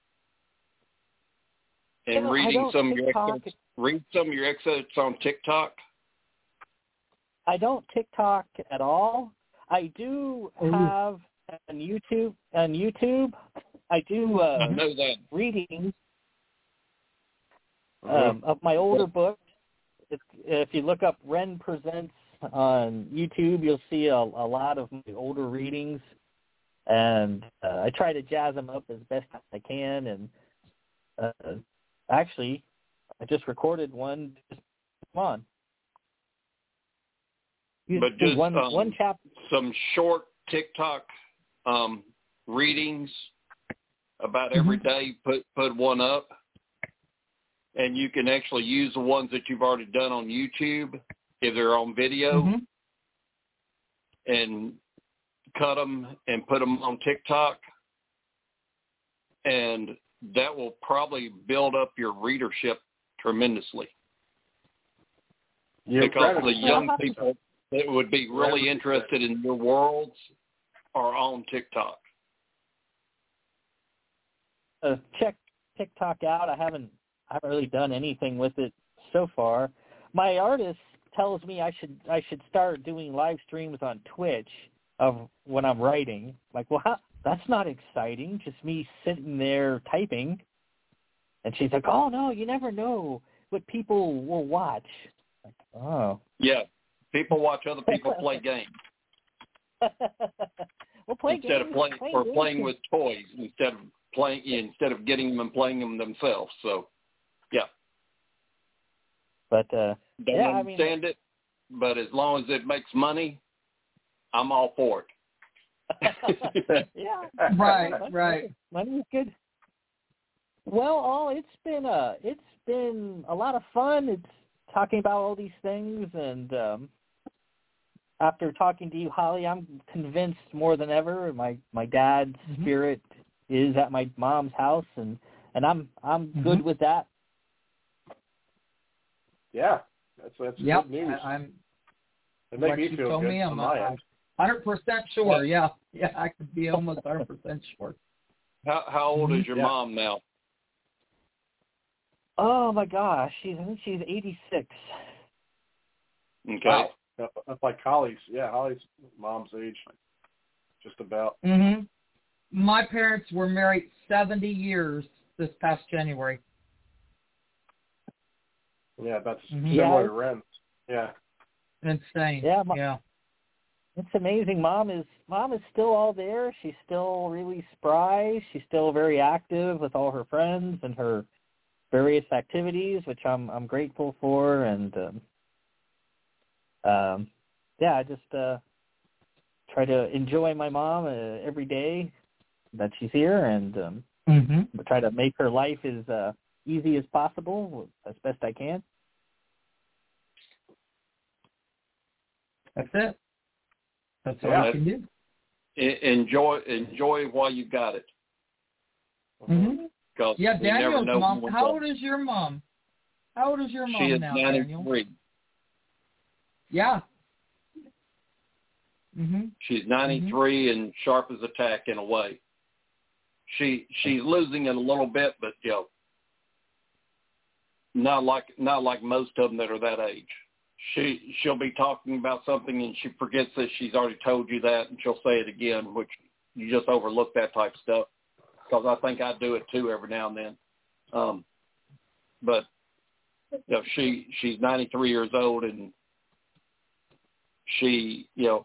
and No, reading some of your TikTok. excerpts? Read some of your excerpts on TikTok. I don't TikTok at all. I do have on YouTube. On YouTube, I do uh, I know that. readings Mm-hmm. um, of my older books. If, if you look up Ren Presents on YouTube, you'll see a, a lot of my older readings, and uh, I try to jazz them up as best I can. And uh, actually, I just recorded one. Just come on. You But see just one um, one chapter. some short TikTok um, readings about every Mm-hmm. day. Put put one up, and you can actually use the ones that you've already done on YouTube if they're on video, Mm-hmm. and cut them and put them on TikTok, and that will probably build up your readership tremendously. Yeah, because credit- the young people that would be really interested in your worlds are on TikTok. Uh, check TikTok out. I haven't I haven't really done anything with it so far. My artist tells me I should I should start doing live streams on Twitch of when I'm writing. Like, well, how, that's not exciting. Just me sitting there typing. And she's like, "Oh no, you never know what people will watch." Like, oh. Yeah, people watch other people play games. Well, play instead games, of playing play or games. playing with toys instead of playing instead of getting them and playing them themselves. So, yeah. But uh, Don't yeah, I mean, understand it, but as long as it makes money, I'm all for it. yeah, Right, money, right. Money is good. Well, all it's been uh it's been a lot of fun. It's talking about all these things, and um, after talking to you, Holly, I'm convinced more than ever. My my dad's Mm-hmm. spirit is at my mom's house, and, and I'm I'm Mm-hmm. good with that. Yeah, that's that's Yep, good news. I, I'm. It makes What me you feel told good me, on I'm my uh, end. one hundred percent sure. Yeah, yeah, I could be almost one hundred percent sure. How how old Mhm. is your Yeah. mom now? Oh my gosh, she's I think she's eighty-six. Okay. Wow, That- that's like Holly's. Yeah, Holly's mom's age, just about. Mm-hmm. My parents were married seventy years this past January. Yeah, that's Mhm. similar Yeah. to Ren's. Yeah. Insane. Yeah, my- yeah. It's amazing. Mom is mom is still all there. She's still really spry. She's still very active with all her friends and her various activities, which I'm I'm grateful for. And um, um, yeah, I just uh, try to enjoy my mom uh, every day that she's here, and um, Mm-hmm. try to make her life as uh, easy as possible, as best I can. That's it. That's all Yeah. you can do. E- Enjoy enjoy while you got it, Mm-hmm. because Yeah, we never Daniel's know mom. when How we'll- old is your mom? How old is your mom She is now, Daniel? ninety-three. Yeah. Mm-hmm. She's ninety-three and sharp as a tack in a way. She she's losing it a little bit, but you know, not like not like most of them that are that age. She she'll be talking about something and she forgets that she's already told you that, and she'll say it again, which you just overlook that type of stuff, because I think I do it too every now and then. Um, but you know, she she's ninety-three years old, and she you know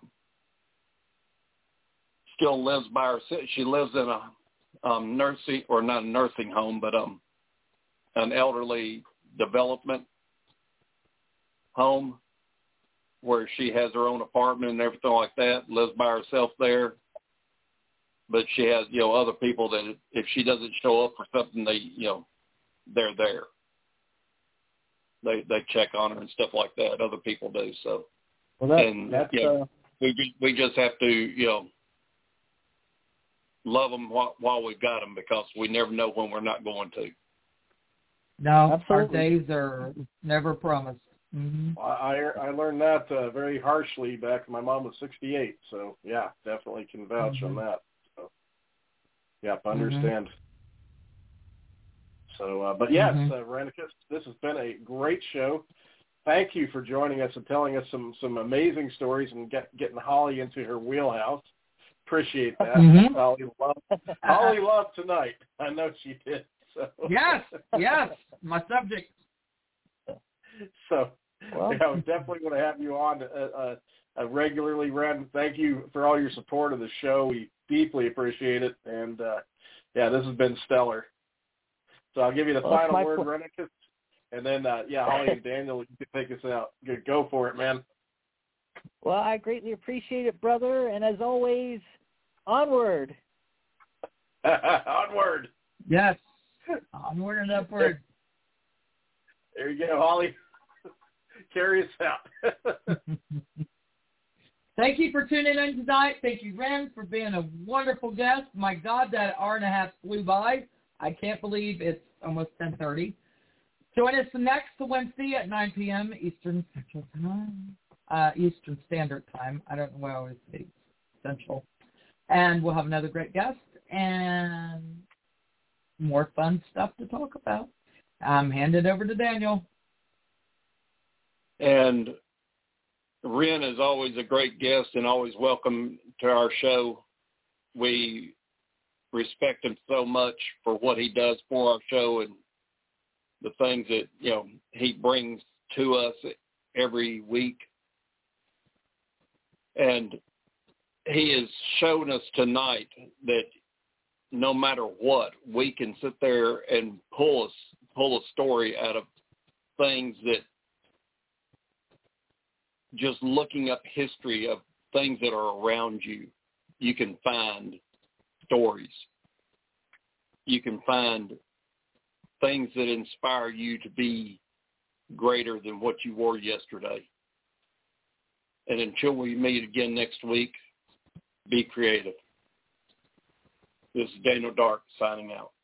still lives by herself. She lives in a um, nursing or not a nursing home, but um an elderly development home where she has her own apartment and everything like that, lives by herself there. But she has, you know, other people that if she doesn't show up for something, they, you know, they're there. They they check on her and stuff like that. Other people do. So, Well, that, and that's you know, uh, we ju- we just have to, you know, love them while, while we've got them, because we never know when we're not going to. No, Absolutely. our days are never promised. Mm-hmm. I I learned that uh, very harshly back when my mom was sixty-eight. So yeah, definitely can vouch Mhm. on that. So yeah, I understand. So, uh, but yes, Mhm. uh, Renicus, this has been a great show. Thank you for joining us and telling us some some amazing stories and get, getting Holly into her wheelhouse. Appreciate that. Mhm. Holly loved Holly loved tonight. I know she did. So Yes, yes, my subject. So Well. yeah, we definitely want to have you on uh, uh, uh, regularly, Ren. Thank you for all your support of the show. We deeply appreciate it. And, uh, yeah, this has been stellar. So I'll give you the Well, it's final my word, pl- Renicus. And then, uh, yeah, Holly and Daniel, you can take us out. Good, go for it, man. Well, I greatly appreciate it, brother. And as always, onward. Onward. Yes, onward and upward. There you go, Holly. Carry us out. Thank you for tuning in tonight. Thank you, Ren, for being a wonderful guest. My God, that hour and a half flew by. I can't believe it's almost ten thirty. Join us next Wednesday at nine p.m. Eastern Central Time, uh, Eastern Standard Time. I don't know why I always say Central. And we'll have another great guest and more fun stuff to talk about. I'm handing it over to Daniel. And Ren is always a great guest and always welcome to our show. We respect him so much for what he does for our show and the things that, you know, he brings to us every week. And he has shown us tonight that no matter what, we can sit there and pull us pull a story out of things that, just looking up history of things that are around you, you can find stories. You can find things that inspire you to be greater than what you were yesterday. And until we meet again next week, be creative. This is Daniel Dark signing out.